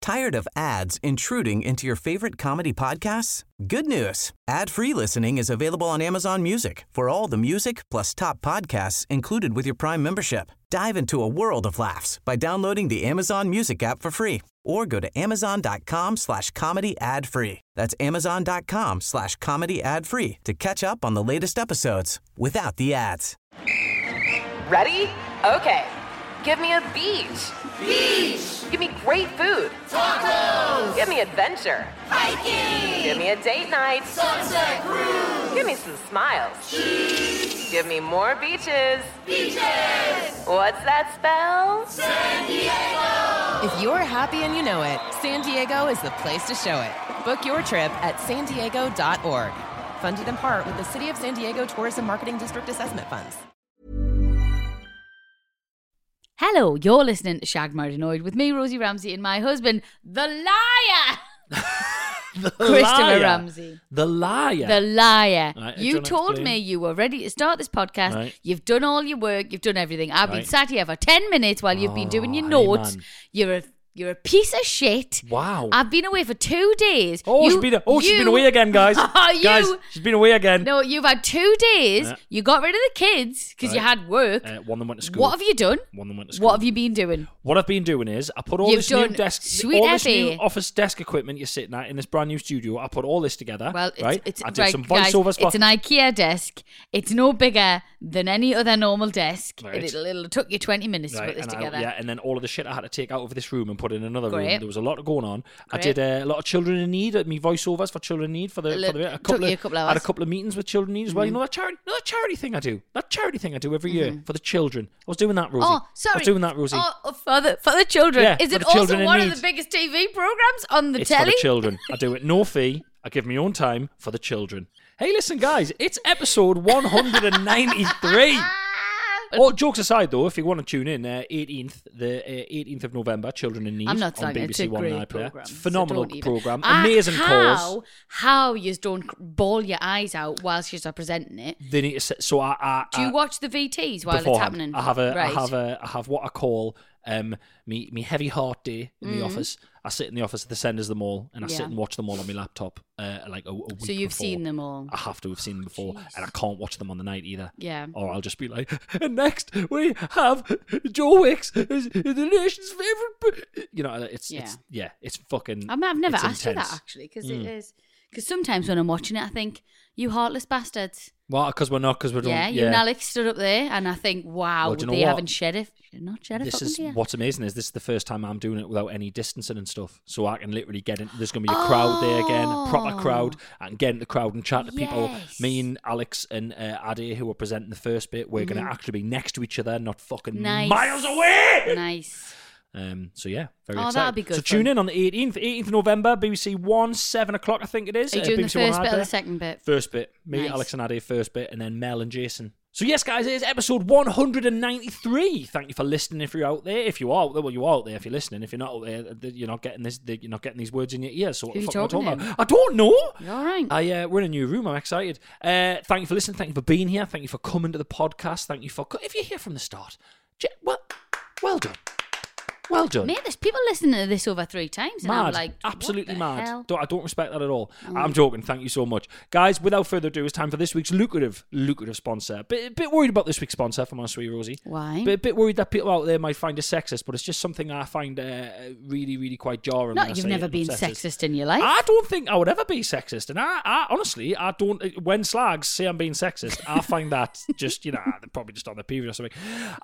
Tired of ads intruding into your favorite comedy podcasts? Good news. Ad-free listening is available on Amazon Music for all the music plus top podcasts included with your Prime membership. Dive into a world of laughs by downloading the Amazon Music app for free or go to amazon.com/comedy ad-free. That's amazon.com/comedy ad-free to catch up on the latest episodes without the ads. Ready? Okay. Give me a beach. Beach! Give me great food. Tacos! Give me adventure. Hiking! Give me a date night. Sunset cruise! Give me some smiles. Cheese! Give me more beaches. Beaches! What's that spell? San Diego! If you're happy and you know it, San Diego is the place to show it. Book your trip at sandiego.org. Funded in part with the City of San Diego Tourism Marketing District Assessment Funds. Hello, you're listening to Shagged Married Annoyed with me, Rosie Ramsey, and my husband, the liar! Christopher Ramsey. The liar. The liar. Right, you told me you were ready to start this podcast. Right. You've done all your work. You've done everything. I've been sat here for 10 minutes while you've been doing your hey, notes. man. You're a piece of shit. Wow. I've been away for 2 days. She's been away again, guys. Guys, she's been away again. No, you've had 2 days. Yeah. You got rid of the kids because you had work. One of them went to school. What have you done? One of them went to school. What have you been doing? What I've been doing is I put all You've this new done desk, sweet all this FA. new office desk equipment you're sitting at in this brand new studio. I put all this together. Well, right? it's I did right, some guys, voiceovers. it's an IKEA desk. It's no bigger than any other normal desk. Right. It'll took you 20 minutes to put this together. And then all of the shit I had to take out of this room and put in another room. Great. There was a lot going on. I Great. did a lot of children in need. Me voiceovers for children in need for the took you a couple I had a hours. couple of meetings with children in need as well. You know that charity thing I do. That charity thing I do every year for the children. I was doing that, Rosie. Oh, sorry. I was doing that, Rosie. Oh, for the children. Yeah, Is for it the also children in one need. of the biggest TV programs on the It's telly? for the children. I do it no fee. I give my own time for the children. Hey, listen, guys, it's episode 193. All jokes aside, though, if you want to tune in, the 18th of November, Children in Need I'm not on saying it's a BBC One great and iPlayer. programme. It's a phenomenal so don't even- programme. Amazing cause. How you don't bawl your eyes out whilst you're presenting it? They need to set, so I Do you watch the VTs while it's beforehand, happening? I Right. have what I call me heavy heart day in the office. I sit in the office, they send us them all, and I sit Yeah. and watch them all on my laptop like a week So you've before. seen them all. I have to have seen them before, and I can't watch them on the night either. Yeah. Or I'll just be like, and next we have Joe Wicks, is the nation's favourite. You know, it's fucking. I've never it's asked you intense. that actually because it is. Because sometimes when I'm watching it, I think you heartless bastards. Well, because we're not, because we're Yeah, you and Alex stood up there, and I think, wow, Well, do you know they what? haven't shed a This fucking is tear. what's amazing is this is the first time I'm doing it without any distancing and stuff, so I can literally get in. There's going to be a crowd there again, a proper crowd. I can get in the crowd and chat to people. Yes. Me and Alex and Ade, who are presenting the first bit, we're going to actually be next to each other, not fucking Nice. miles away. Nice. So yeah, very Oh, excited. that'll be good So tune fun. in on the 18th of November, BBC One, 7 o'clock, I think it is. Are you doing the BBC One first bit or iPlayer. the second bit? First bit. Me, Nice. Alex and Ade, first bit, and then Mel and Jason. So yes, guys, it is episode 193. Thank you for listening. If you're out there, if you are out there, well, you are out there. If you're listening, if you're not out there, you're not getting this. You're not getting these words in your ears. So what Who the you fuck am I talking talking to? about? I don't know. You're all right. We're in a new room. I'm excited. Thank you for listening. Thank you for being here. Thank you for coming to the podcast. Thank you for if you're here from the start. Well done. Well done. Mate, there's people listening to this over 3 times, and Mad, I'm like, absolutely what the mad. hell? I don't respect that at all. I'm joking. Thank you so much, guys. Without further ado, it's time for this week's lucrative sponsor. Bit worried about this week's sponsor, if I'm honest with you, Rosie. Why? Bit worried that people out there might find it sexist, but it's just something I find really, really quite jarring. when I Not you've say never it, been sexist in your life. I don't think I would ever be sexist, and I honestly, I don't. When slags say I'm being sexist, I find that just they're probably just on the period or something.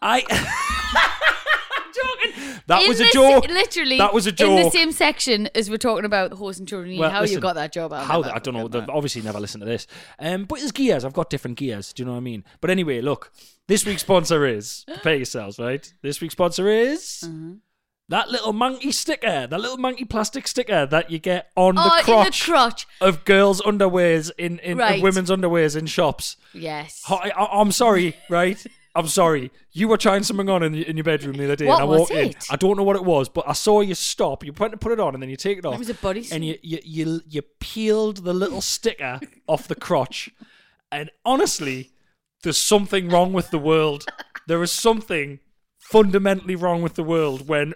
Joking. That was a joke. Literally, that was a joke. in the same section as we're talking about the horse and children. Well, how listen, you got that job? I don't know. They've obviously never listened to this. But there's gears. I've got different gears. Do you know what I mean? But anyway, look. This week's sponsor is prepare yourselves, right? This week's sponsor is that little monkey sticker, that little monkey plastic sticker that you get on the crotch of girls' underwears in Right. of women's underwears in shops. Yes. I'm sorry, right? I'm sorry. You were trying something on in your bedroom the other day, What and I was walked in. it? I don't know what it was, but I saw you stop. You went to put it on, and then you take it off. It was a bodysuit. And you peeled the little sticker off the crotch. And honestly, there's something wrong with the world. There is something fundamentally wrong with the world when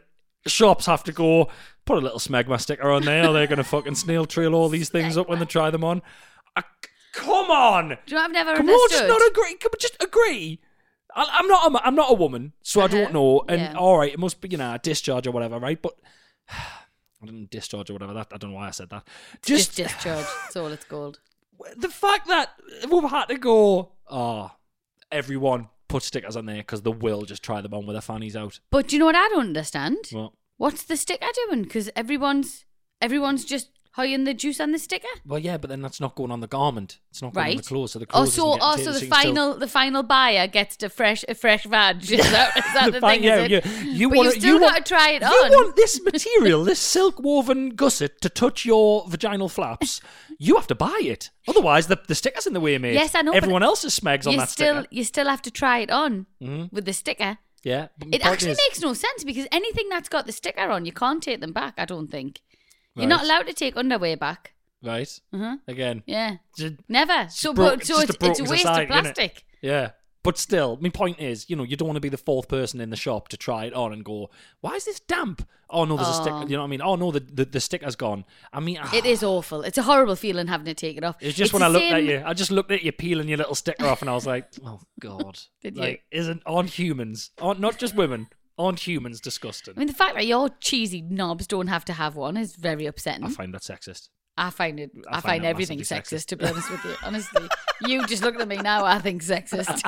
shops have to go, put a little smegma sticker on there, or they're going to fucking snail trail all these things up when they try them on. Come on! Do you know, I've never Come on, understood. just not agree. Come on, just agree. I'm not a woman, so I don't know. And Yeah. all right, it must be, a discharge or whatever, right? But I didn't discharge or whatever. That I don't know why I said that. Just discharge. That's all it's called. The fact that we've had to go, everyone put stickers on there because they will just try them on with their fannies out. But do you know what I don't understand? Well, What's the sticker doing? Because everyone's just hiding the juice on the sticker. well, yeah, but then that's not going on the garment. It's not going on Right. the clothes. So the clothes isn't getting taken, the so you can still- the final buyer gets a fresh vag. Is that the fine, thing? yeah, is it? yeah. You But want you still got to try it You on. want this material, this silk woven gusset, to touch your vaginal flaps. You have to buy it. Otherwise, the sticker's in the way, mate. Yes, I know, but Everyone else's smegs on you that still sticker. you still have to try it on with the sticker. Yeah. but my It point actually is- makes no sense because anything that's got the sticker on, you can't take them back. I don't think you're not Right. allowed to take underwear back. Right. Uh-huh. Again. Yeah, Just- never. So, broke- but so just a it's a broken waste society, of innit? plastic. Yeah. But still, my point is, you don't want to be the fourth person in the shop to try it on and go, why is this damp? Oh, no, there's a sticker. You know what I mean? Oh, no, the sticker's gone. I mean, It is awful. It's a horrible feeling having to take it off. it's just when the I looked same- at you, I just looked at you peeling your little sticker off and I was like, oh, God. Did you? Like, aren't humans, not just women, aren't humans disgusting? I mean, the fact that your cheesy knobs don't have to have one is very upsetting. I find that sexist. I find find find that everything massively sexist, sexist. to be honest with you. Honestly, you just looking at me now, I think sexist.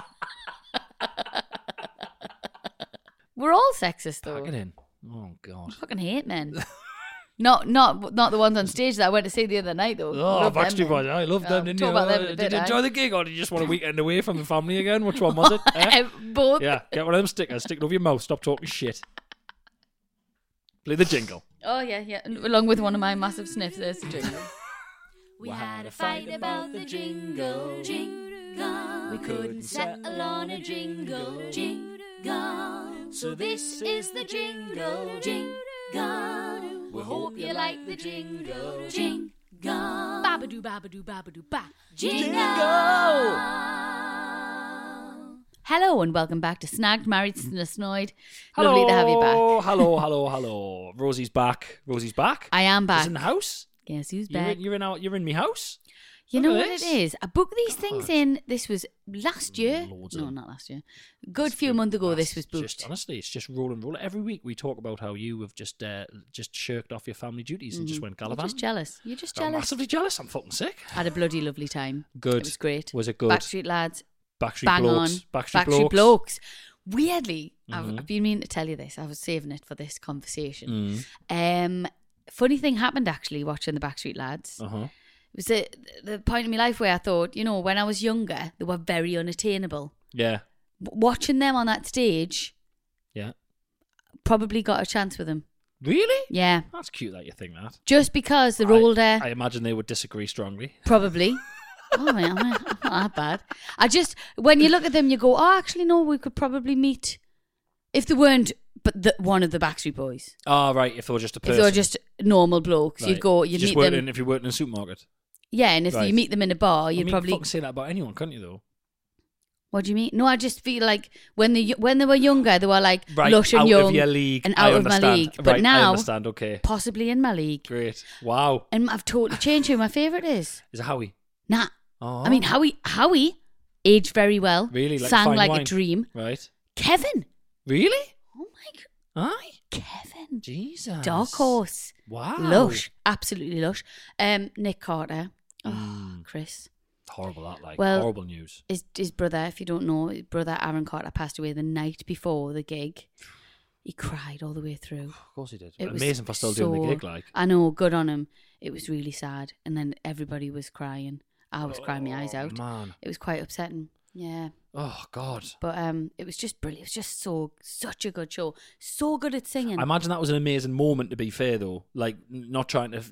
We're all sexist though. Pack it in. Oh, God. I fucking hate men. not the ones on stage that I went to see the other night though. Oh, Love them Backstreet men. Boys. I love them, didn't talk you? about them in a bit, Did you enjoy the gig or did you just want a weekend away from the family again? Which one was it? Eh? Both. Yeah, get one of them stickers, stick it over your mouth, stop talking shit. Play the jingle. Oh yeah. And along with one of my massive sniffs, there's the jingle. We had a fight about the jingle, jingle. We couldn't settle on a jingle, jingle. So this is the jingle, jingle. We hope you like the jingle, jingle. Babadoo, babadoo, babadoo, ba. Jingle. Hello and welcome back to Snagged, Married, Snoid. Lovely to have you back. Hello. Rosie's back. I am back. She's in the house. Guess who's You're back? in me house. You Look know at what it this. is? I booked these things in. This was last year. Loads No, of- not last year. Good few months ago, this was booked. Just, honestly, it's just roll and roll. Every week we talk about how you have just shirked off your family duties and just went You're gallivanting. just jealous. You're just I'm jealous. massively jealous. I'm fucking sick. Had a bloody lovely time. Good. It was great. Was it good? Backstreet Lads. Backstreet Bang Blokes. on. Backstreet Blokes. Blokes. Weirdly, Mm-hmm. I've been meaning to tell you this. I was saving it for this conversation. Mm. Funny thing happened actually watching the Backstreet Lads. Uh-huh. It was the point in my life where I thought, when I was younger, they were very unattainable. Yeah. Watching them on that stage, Yeah. probably got a chance with them. Really? Yeah. That's cute that you think that. Just because they're older, I imagine they would disagree strongly. probably. Oh, man, not that bad. When you look at them, you go, oh, actually, no, we could probably meet if they weren't one of the Backstreet Boys. Oh, right. If they were just a If person. they were just normal blokes, Right. you'd go, you'd just meet work them. if you worked in a supermarket. Yeah, and if Right. you meet them in a bar, you'd I mean, probably. fucking say that about anyone, couldn't you, though? What do you mean? No, I just feel like when they were younger, they were like Right, lush and out young of your league. and I out of my understand. league. But Right, I now, understand, okay. possibly in my league. Great. Wow. And I've totally changed who my favourite is. Is it Howie? Nah. Oh. I mean, Howie aged very well. Really? Like sang fine like wine? a dream. Right. Kevin. Really? Oh my God. Aye. Kevin. Jesus. Dark horse. Wow. Lush. Absolutely lush. Nick Carter. Oh, Chris. Horrible that, like. Well, horrible news. His brother, if you don't know, his brother Aaron Carter passed away the night before the gig. He cried all the way through. Of course he did. It was Amazing for still doing the so- gig, like. I know, good on him. It was really sad. And then everybody was crying. I was crying my eyes out. Man. It was quite upsetting. Yeah. Oh, God. But it was just brilliant. It was just such a good show. So good at singing. I imagine that was an amazing moment, to be fair, though. Like, not trying to,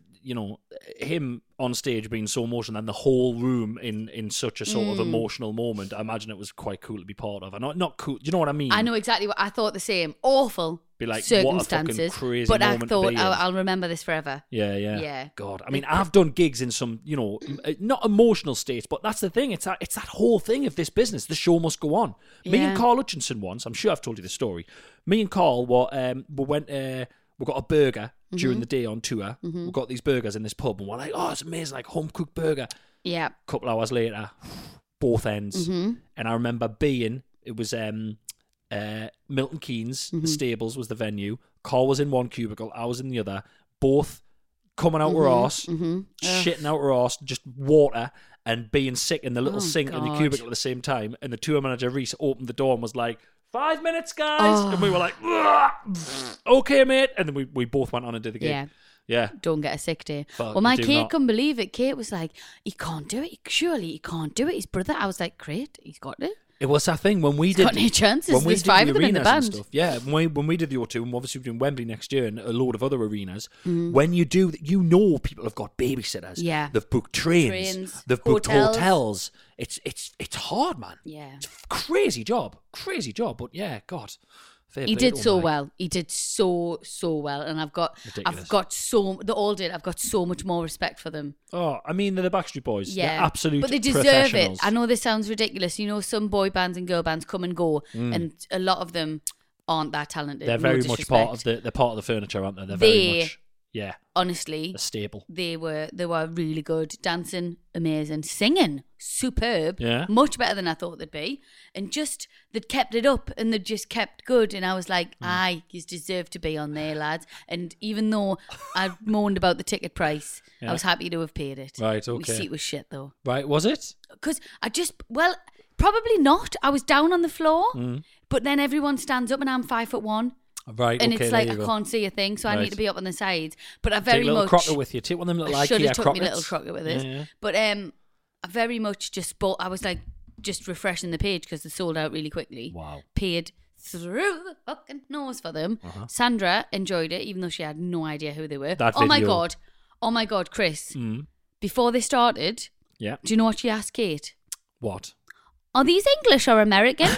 him on stage being so emotional and the whole room in such a sort of emotional moment. I imagine it was quite cool to be part of. And not cool. Do you know what I mean? I know exactly what I thought. The same awful Be like, what a fucking circumstances, crazy but I moment to thought be in. I'll remember this forever. Yeah. God, I mean, I've done gigs in some, not emotional states, but that's the thing. It's that whole thing of this business. The show must go on. Me Yeah. and Carl Hutchinson once, I'm sure I've told you the story. Me and Carl we went we got a burger during the day on tour. We got these burgers in this pub, and we're like, oh, it's amazing, like home cooked burger. Yeah. A couple hours later, both ends, and I remember it was Milton Keynes, the Stables was the venue. Carl was in one cubicle, I was in the other. Both coming out her arse, shitting out her arse, just water, and being sick in the little sink in the cubicle at the same time. And the tour manager, Reese, opened the door and was like, 5 minutes, guys. And we were like, okay, mate. And then we both went on and did the gig. Yeah. Don't get a sick day. Fuck, well, my you do Kate not. couldn't believe it. Kate was like, he can't do it. Surely he can't do it. His brother. I was like, great. He's got it. It was that thing when we He's did. got no chances. When we There's did 5 the of them in the arenas and band. stuff. Yeah, when we did the O2, and obviously we're doing Wembley next year and a load of other arenas. When you do, people have got babysitters. Yeah. They've booked trains. They've booked hotels. It's hard, man. Yeah. It's a crazy job. But yeah, God. Fair He play did to so him, like. well. He did so well, and I've got so much more respect for them. Oh, I mean, they're the Backstreet Boys. Yeah, They're absolute but they deserve it. professionals. I know this sounds ridiculous. You know, some boy bands and girl bands come and go, and a lot of them aren't that talented. They're No very much part of disrespect. they're part of the furniture, aren't they? They're very much, yeah, Honestly, a staple. they were really good. Dancing, amazing. Singing, superb. Yeah. Much better than I thought they'd be. And just, they'd kept it up and they'd just kept good. And I was like, aye, you deserve to be on there, lads. And even though I moaned about the ticket price, I was happy to have paid it. Right, My okay. seat was shit though. Right, was it? Because probably not. I was down on the floor, but then everyone stands up and I'm 5'1". Right, And okay, it's there like you I go. can't see a thing, so I Right. need to be up on the sides. But I Take very a little much crocker with you. Take one of them little should IKEA have took crockets. my little crocker with it. Yeah. But I very much just bought. I was like just refreshing the page because they sold out really quickly. Wow. Paid through the fucking nose for them. Sandra enjoyed it, even though she had no idea who they were. That oh my video. god, Chris! Before they started, Yeah. do you know what she asked Kate? What? Are these English or American?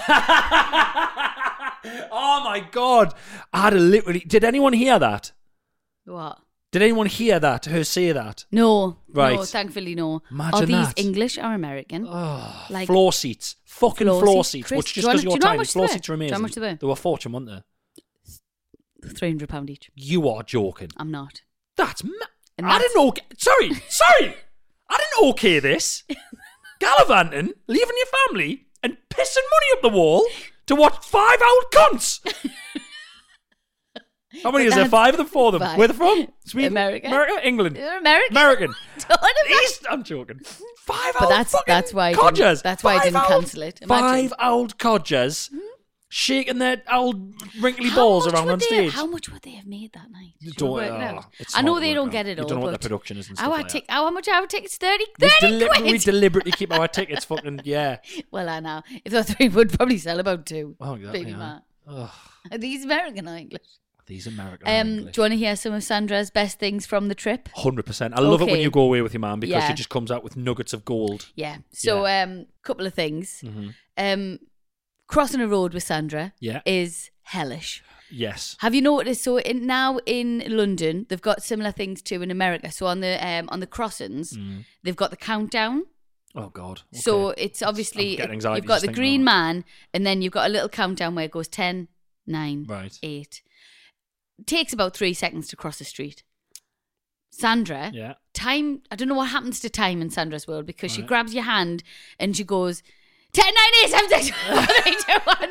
Oh my God! I had to literally. Did anyone hear that? What? Did anyone hear that? Her say that? No. Right. No, thankfully no. Imagine Are these that. English or American? Like Floor seats, fucking floor seats. Chris, Which do just you because wanna- you're do you know how tiny, much floor they were? seats are Do you know amazing. how much they were? They were a fortune, weren't they? £300 each. You are joking. I'm not. That's. And I that's- didn't okay. Sorry. I didn't okay this. Gallivanting, leaving your family, and pissing money up the wall to watch 5 old cunts. How many is there? That's 5 of them? 4 of them. five. Where are they from? Sweden? America. England. They're American. American. Don't know. East. I'm joking. 5 But old that's fucking why I codgers. didn't, that's why I 5 didn't old- cancel it. Imagine. 5 old codgers shaking their old wrinkly How balls much around would on they- stage. How much would they have made that night? Did you Don't- work it oh, out? it's I know hard to they work don't out. get it You all. don't know what but the production is and stuff like that. how much our tickets? 30 We, quid. we deliberately keep our tickets fucking, yeah. Well, I know. If they're 3, would probably sell about 2. Oh, yeah, Baby yeah. man. Ugh, Are these American or English? these American Do English. you want to hear some of Sandra's best things from the trip? 100%. I love it when Okay. you go away with your man because Yeah. she just comes out with nuggets of gold. Yeah. So, couple of things. Crossing a road with Sandra Yeah. is hellish. Yes. Have you noticed? So now in London, they've got similar things too in America. So on the crossings, they've got the countdown. Oh, God. Okay. So it's obviously I'm getting anxiety you've got just the thinking green about man, and then you've got a little countdown where it goes 10, 9, Right. 8. It takes about 3 seconds to cross the street. Sandra, Yeah. time. I don't know what happens to time in Sandra's world because she Right. grabs your hand and she goes 10, 9, 8, 7, 6, 5, 4, 3, 2, 1.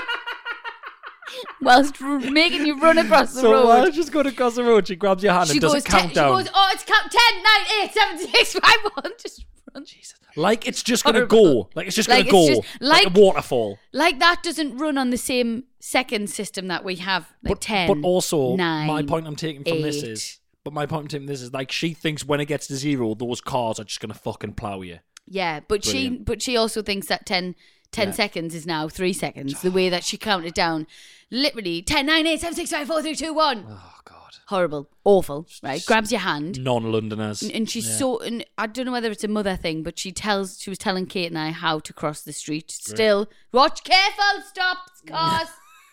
Whilst making you run across the So road. while she's going across the road, she grabs your hand She and does goes, a countdown. she goes, oh, it's count 10, 9, 8, 7, 6, 5, 1. Just run. Jesus. Like it's just going to Horrible. go. Like it's just Like going to it's go. just- like like- a waterfall. Like that doesn't run on the same second system that we have. Like 10. But also, 9, my point I'm taking from this 8. is... But my point I'm taking from this is like she thinks when it gets to 0, those cars are just going to fucking plough you. Yeah, but Brilliant. she also thinks that 10 seconds is now 3 seconds. The way that she counted down, literally 10, 9, 8, 7, 6, 5, 4, 3, 2, 1. Oh, God. Horrible, awful. Right, grabs your hand, Non-Londoners. and she's so. And I don't know whether it's a mother thing, but she was telling Kate and I how to cross the street. Still, watch careful, stop cars.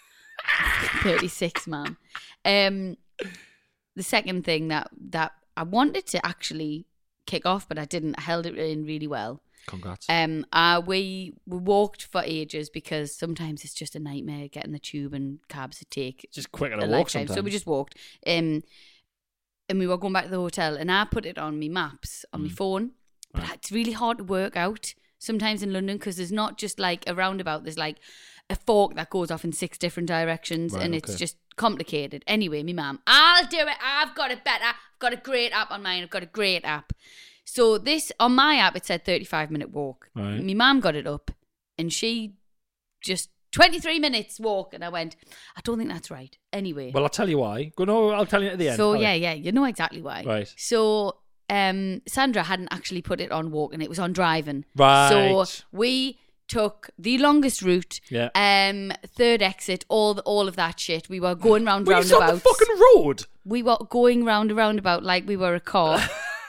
36, man. The second thing that I wanted to actually kick off, but I didn't. I held it in really well. Congrats. We walked for ages because sometimes it's just a nightmare getting the tube and cabs that take Just quicker a to walk lifetime. sometimes. So we just walked. And we were going back to the hotel, and I put it on my maps on my phone. But it's really hard to work out sometimes in London because there's not just like a roundabout. There's like a fork that goes off in 6 different directions, Right, and it's okay. just complicated. Anyway, me mum, I'll do it. I've got it better. I've got a great app on mine. I've got a great app. So this, on my app, it said 35-minute walk. Right. My mum got it up, and she just 23 minutes walk, and I went, I don't think that's right. Anyway. Well, I'll tell you why. No, I'll tell you at the end. So I'll- yeah, you know exactly why. Right. So Sandra hadn't actually put it on walking; it was on driving. Right. So we took the longest route. Yeah. Third exit, all of that shit. We were going round Were you on the roundabouts. fucking road? We were going round a roundabout like we were a car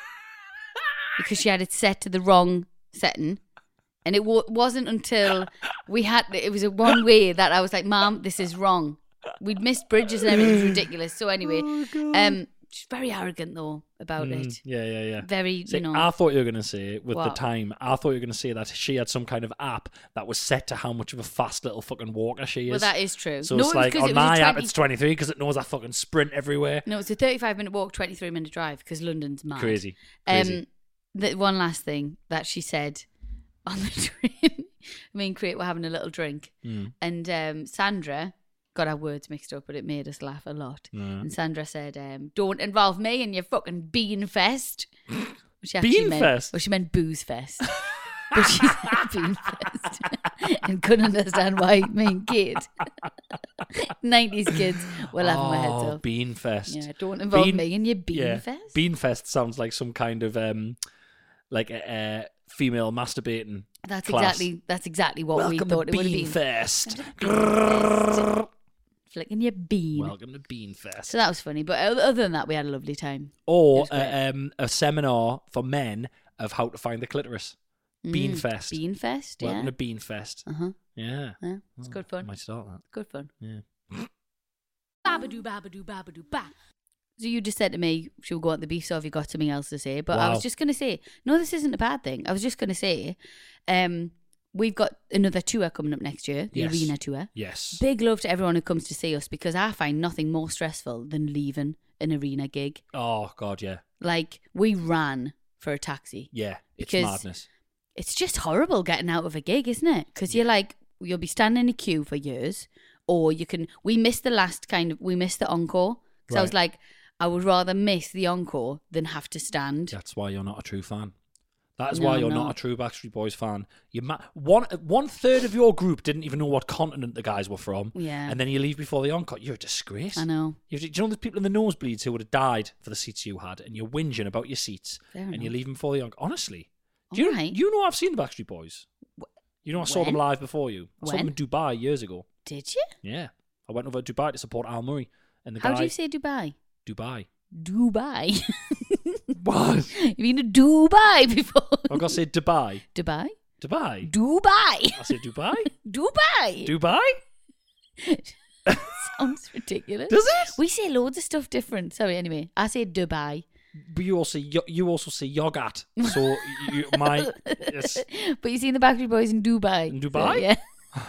because she had it set to the wrong setting. And it wasn't until it was a one way that I was like, Mom, this is wrong. We'd missed bridges and everything. It was ridiculous. So anyway, she's very arrogant though about it. Yeah. Very, See, you know. I thought you were going to say, with the What? time, I thought you were going to say that she had some kind of app that was set to how much of a fast little fucking walker she is. Well, that is true. So No, it's it was like, 'cause on it was a my app, 20 it's 23 because it knows I fucking sprint everywhere. No, it's a 35-minute walk, 23-minute drive because London's mad. Crazy. The one last thing that she said on the train, me and Crate were having a little drink, and Sandra got our words mixed up, but it made us laugh a lot. And Sandra said, "Don't involve me in your fucking bean fest." Which actually Bean meant, fest? Well, she meant booze fest. But she said bean fest and couldn't understand why me and Kate, 90s kids, were laughing my heads off. Bean Fest. Yeah, don't involve me in your bean fest. Bean Fest sounds like some kind of like a female masturbating. That's class. exactly what we Welcome thought to it would have Bean been. Fest. Flicking your bean. Welcome to Bean Fest. So that was funny, but other than that, we had a lovely time. Or It was great. a seminar for men of how to find the clitoris. Bean Fest. Bean fest, Welcome yeah. to Bean Fest. Uh-huh. Yeah. Yeah, it's good I fun. might start that. Good fun. Yeah. Babadoo, babadoo, babadoo, ba. So you just said to me, should we go at the beef, so have you got something else to say? But I Wow. was just going to say, no, this isn't a bad thing. I was just going to say, we've got another tour coming up next year, the Yes. arena tour. Yes. Big love to everyone who comes to see us because I find nothing more stressful than leaving an arena gig. Oh, God, yeah. Like, we ran for a taxi. Yeah. It's Because- madness. It's just horrible getting out of a gig, isn't it? Because you're like, you'll be standing in a queue for years, or we missed the encore. So I was Right. like, I would rather miss the encore than have to stand. That's why you're not a true fan. That is No, why I'm you're not not. a true Backstreet Boys fan. One third of your group didn't even know what continent the guys were from. Yeah. And then you leave before the encore. You're a disgrace. I know. Do you know there's people in the nosebleeds who would have died for the seats you had, and you're whinging about your seats, Fair and you enough. leave them before the encore. Honestly, Alright. you know I've seen the Backstreet Boys. You know I saw them When? live before you. I saw them When? in Dubai years ago. Did you? Yeah, I went over to Dubai to support Al Murray and the How guy. do you say Dubai? Dubai? Dubai. What? You've been to Dubai before? I've got to say Dubai. Dubai? Dubai. Dubai. I say Dubai. Dubai. Dubai. Sounds ridiculous. Does it? We say loads of stuff different. Sorry, anyway. I say Dubai. But you also say yogurt. So yes. But you seen the Backstreet Boys in Dubai. In So, Dubai? yeah.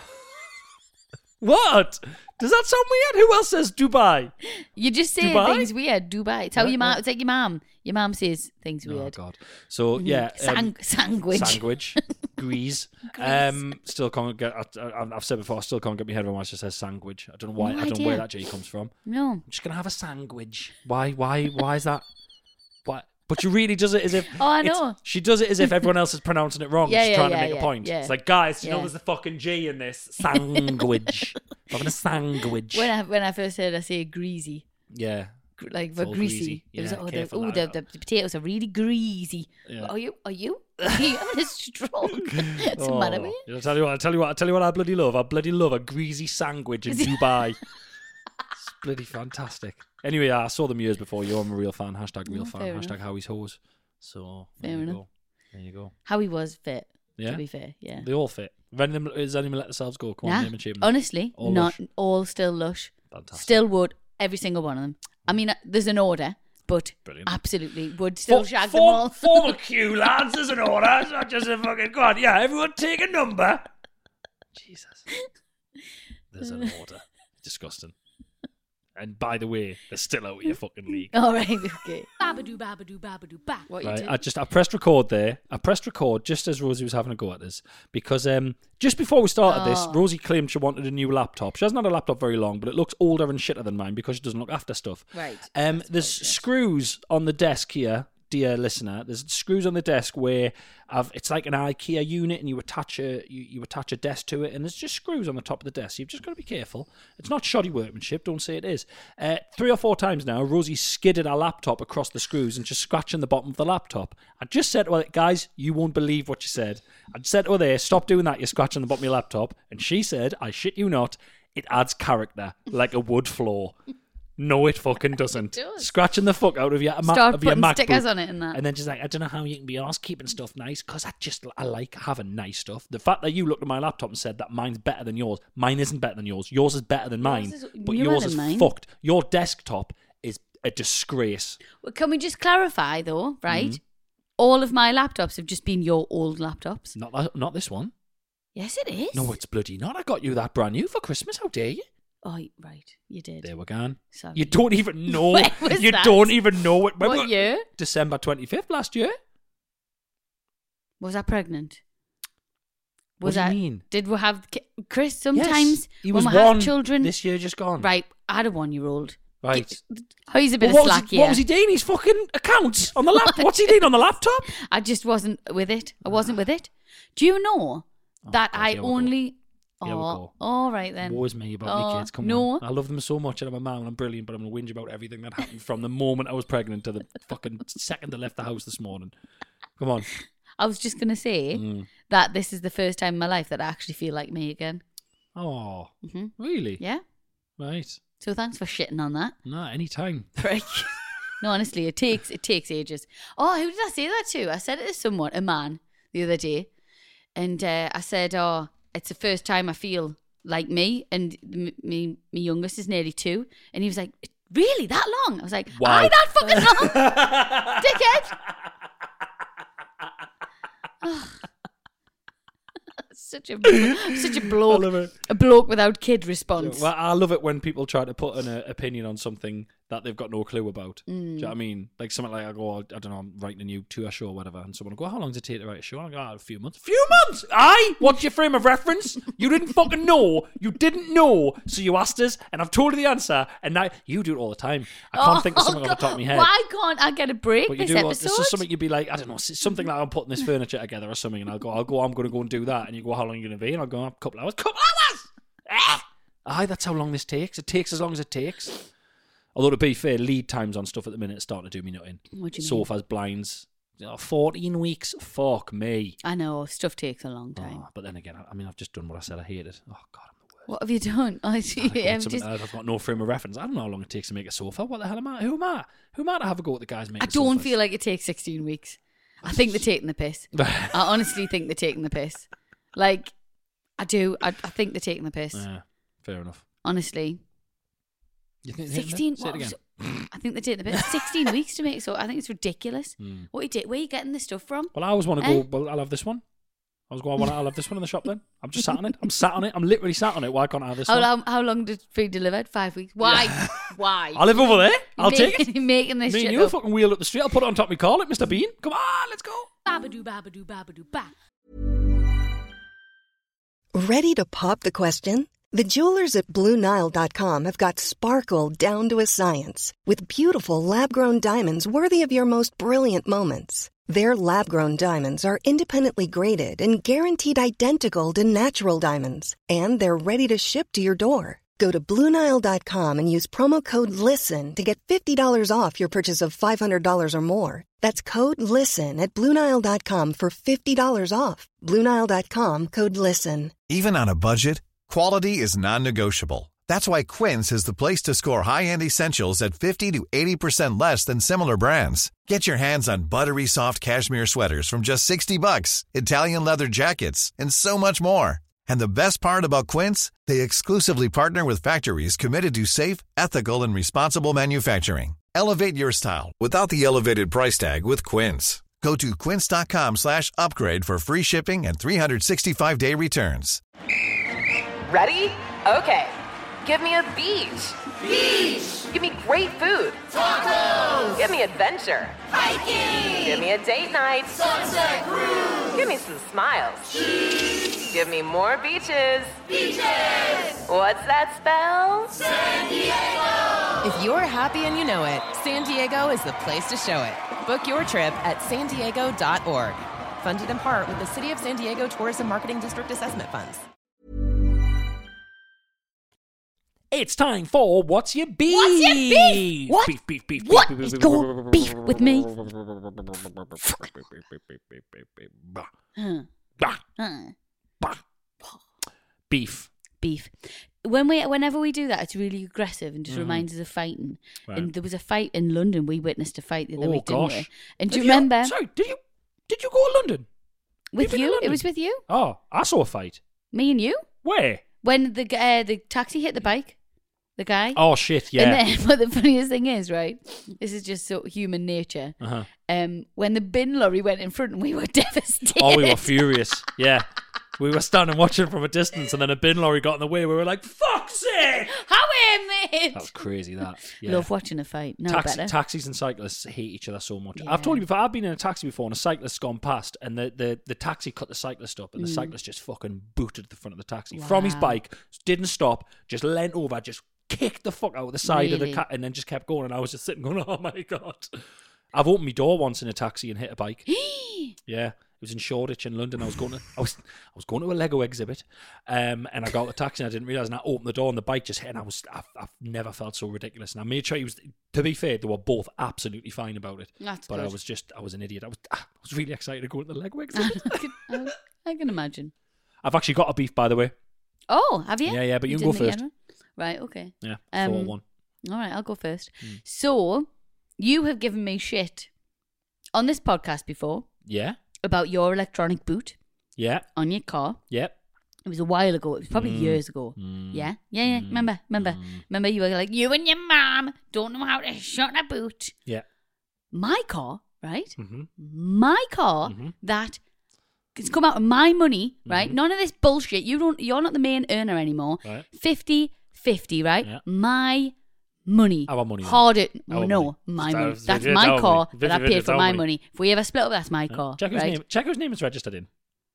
What? Does that sound weird? Who else says Dubai? You just say Dubai? things weird. Dubai. It's how Right, your mom. right. It's like your mom. Your mom says things Oh weird. God. So yeah, Sandwich. sandwich, grease. Still can't get. I've said before, I still can't get my head around why it just says sandwich. I don't know why. No I don't know where idea. that J comes from. No. I'm just gonna have a sandwich. Why is that? Why? But she really does it as if. Oh, I it's- know. She does it as if everyone else is pronouncing it wrong. Yeah, She's yeah, trying to yeah, make a yeah, point. yeah. It's like, guys, you know Yeah. there's a fucking G in this sandwich. I'm having a sandwich. When I first heard I say greasy, Yeah. like It's for all greasy, greasy. it was Yeah, careful now. the potatoes are really greasy. Yeah. Are you? Are you having a stroke? What's the matter with you? I'll tell you what I bloody love. I bloody love a greasy sandwich in Dubai. It's bloody fantastic. Anyway, I saw them years before you. I'm a real fan. Hashtag real fan. fair Hashtag enough. Howie's hose. So Fair there you enough. go. There you go. How he was fit. Yeah? To be fair, yeah. They all fit. If any of them, is anyone let themselves go? Come on, Nah, name and shame them. honestly, All not lush. all still lush. Fantastic. Still would, every single one of them. I mean, there's an order. but Brilliant. absolutely would still shag them all. Form a queue, lads. There's an order. It's not just a fucking... Go on, yeah, everyone take a number. Jesus. There's an order. Disgusting. And by the way, they're still out of your fucking league. All right, okay. Babadoo, babadoo, babadoo, ba. What you Right, did? I pressed record there. I pressed record just as Rosie was having a go at this because just before we started this, Rosie claimed she wanted a new laptop. She hasn't had a laptop very long, but it looks older and shitter than mine because she doesn't look after stuff. Right. There's screws on the desk here, dear listener. There's screws on the desk where it's like an IKEA unit, and you attach a desk to it, and there's just screws on the top of the desk. You've just got to be careful. It's not shoddy workmanship. Don't say it is. 3 or 4 times now, Rosie skidded her laptop across the screws and just scratching the bottom of the laptop. I just said to her, guys, you won't believe what you said. I said to her there, stop doing that. You're scratching the bottom of your laptop. And she said, I shit you not, it adds character like a wood floor. No, it fucking doesn't. It does. Scratching the fuck out of your Start of your putting MacBook. stickers on it and that. And then she's like, I don't know how you can be arsed keeping stuff nice, because I like having nice stuff. The fact that you looked at my laptop and said that mine's better than yours, mine isn't better than yours. Yours is better than mine, is but newer yours than is mine. fucked. Your desktop is a disgrace. Well, can we just clarify, though, right? Mm-hmm. All of my laptops have just been your old laptops. Not this one. Yes, it is. No, it's bloody not. I got you that brand new for Christmas. How dare you? Oh, right. You did. There we're gone. Sorry. You don't even know. When was you that? don't even know it. What year? December 25th last year. Was I pregnant? What do you mean? Did we have... Chris, sometimes Yes, he was when we one have children... this year just gone. Right, I had a 1-year-old. Right. He's a bit Well, of slack here. what was he doing? His fucking accounts on the laptop. What's he doing on the laptop? I just wasn't with it. I wasn't with it. Do you know that God, I here we go. only... Here we go. All right then. Woe is me about Oh, my kids. Come no. on. I love them so much and I'm a man and I'm brilliant, but I'm going to whinge about everything that happened from the moment I was pregnant to the fucking second I left the house this morning. Come on. I was just going to say that this is the first time in my life that I actually feel like me again. Oh, Mhm. really? Yeah? Right. So thanks for shitting on that. No, anytime. Prick. No, honestly, it takes ages. Oh, who did I say that to? I said it to someone, a man, the other day. And I said, oh, it's the first time I feel like me. And me youngest is nearly 2. And he was like, really, that long? I was like, Wow. aye, that fucking long? Dickhead. Such a bloke. I love it. A bloke without kid response. Well, I love it when people try to put an opinion on something that they've got no clue about. Do you know what I mean? Like something like I go, I don't know, I'm writing a new tour show or whatever, and someone will go, how long does it take to write a show? I go, a few months. Few months? Aye? What's your frame of reference? You didn't fucking know. You didn't know. So you asked us, and I've told you the answer, and now you do it all the time. I can't think of something off the top of my head. Why can't I get a break But you this do episode? this is something you'd be like, I don't know, something like I'm putting this furniture together or something, and I'm going to go and do that, and you go, how long are you going to be? And I'll go, a couple hours. Couple hours! Aye, that's how long this takes. It takes as long as it takes. Although to be fair, lead times on stuff at the minute are starting to do me nutting. What do you mean? Sofas, blinds, 14 weeks. Fuck me. I know, stuff takes a long time. Oh, but then again, I mean, I've just done what I said I hated. Oh God, I'm the worst. What have you done? I see. I've got no frame of reference. I don't know how long it takes to make a sofa. What the hell am I? Who am I? Who am I to have a go at the guys making I don't sofas? feel like it takes 16 weeks. I think they're taking the piss. I honestly think they're taking the piss. Like, I do. I think they're taking the piss. Yeah, fair enough. Honestly. You think 16? Say it What? again. I think they're taking the piss. 16 weeks to make so. I think it's ridiculous. What you did? Where are you getting this stuff from? Well, I always want to Eh? go, well, I'll have this one. I'll have this one in the shop then. I'm just sat on it. I'm sat on it. I'm literally sat on it. Why can't I have this one? How long did food delivered? 5 weeks. Why? Why? I live over there. I'll take it. You're making this Me shit and you up. fucking wheel up the street. I'll put it on top of my car like Mr. Bean. Come on, let's go. Babadoo, babadoo, babadoo, ba. Ready to pop the question? The jewelers at BlueNile.com have got sparkle down to a science with beautiful lab-grown diamonds worthy of your most brilliant moments. Their lab-grown diamonds are independently graded and guaranteed identical to natural diamonds, and they're ready to ship to your door. Go to BlueNile.com and use promo code LISTEN to get $50 off your purchase of $500 or more. That's code LISTEN at BlueNile.com for $50 off. BlueNile.com, code LISTEN. Even on a budget, quality is non-negotiable. That's why Quince is the place to score high-end essentials at 50 to 80% less than similar brands. Get your hands on buttery soft cashmere sweaters from just $60, Italian leather jackets, and so much more. And the best part about Quince, they exclusively partner with factories committed to safe, ethical, and responsible manufacturing. Elevate your style without the elevated price tag with Quince. Go to quince.com/upgrade for free shipping and 365-day returns. Ready? Okay. Give me a beach. Beach. Give me great food. Tacos. Give me adventure. Hiking. Give me a date night. Sunset cruise. Give me some smiles. Cheese. Give me more beaches. Beaches. What's that spell? San Diego! If you're happy and you know it, San Diego is the place to show it. Book your trip at sandiego.org. Funded in part with the City of San Diego Tourism Marketing District Assessment Funds. It's time for What's Your Beef? What's your beef? What? Beef. What is your beef with me? Beef. Beef. Whenever we do that, it's really aggressive and just reminds us of fighting. Right. And there was a fight in London. We witnessed a fight the other week, didn't we? Gosh. And do you remember? Sorry, did you go to London? With been to you? London? It was with you? Oh, I saw a fight. Me and you? Where? When the taxi hit the bike, the guy. Oh shit! Yeah. And then, but the funniest thing is, right? This is just so human nature. Uh-huh. When the bin lorry went in front, we were devastated. Oh, we were furious. Yeah. We were standing watching from a distance, and then a bin lorry got in the way. We were like, "Fuck's sake!" How mate? That was crazy. That. Yeah. Love watching a fight. No better. Taxis and cyclists hate each other so much. Yeah. I've told you before. I've been in a taxi before, and a cyclist's gone past, and the taxi cut the cyclist up, and the cyclist just fucking booted the front of the taxi from his bike. Didn't stop. Just leant over. Just kicked the fuck out of the side of the car, and then just kept going. And I was just sitting going, "Oh my god!" I've opened my door once in a taxi and hit a bike. Yeah. It was in Shoreditch in London. I was going to a Lego exhibit, and I got the taxi and I didn't realise, and I opened the door and the bike just hit, and I've never felt so ridiculous. And I made sure to be fair, they were both absolutely fine about it. That's but good. I was an idiot. I was really excited to go to the Lego exhibit. I can imagine. I've actually got a beef, by the way. Oh, have you? Yeah, but you can go didn't first. get Right, okay. Yeah, 4-1. All right, I'll go first. So, you have given me shit on this podcast before. Yeah. About your electronic boot. Yeah. On your car. Yep. It was a while ago. It was probably years ago. Yeah. Remember. Remember you were like, you and your mum don't know how to shut a boot. Yeah. My car, right? Mm-hmm. My car that it's come out of my money, right? None of this bullshit. You're not the main earner anymore. Right. 50-50, right? Yeah. My money. Our money. Hard it. Our No, money. my money. That's That's our my money. car 50-50, that I paid it's for our my money. money. If we ever split up, that's my car. Check whose right? name. Check whose name it's registered in.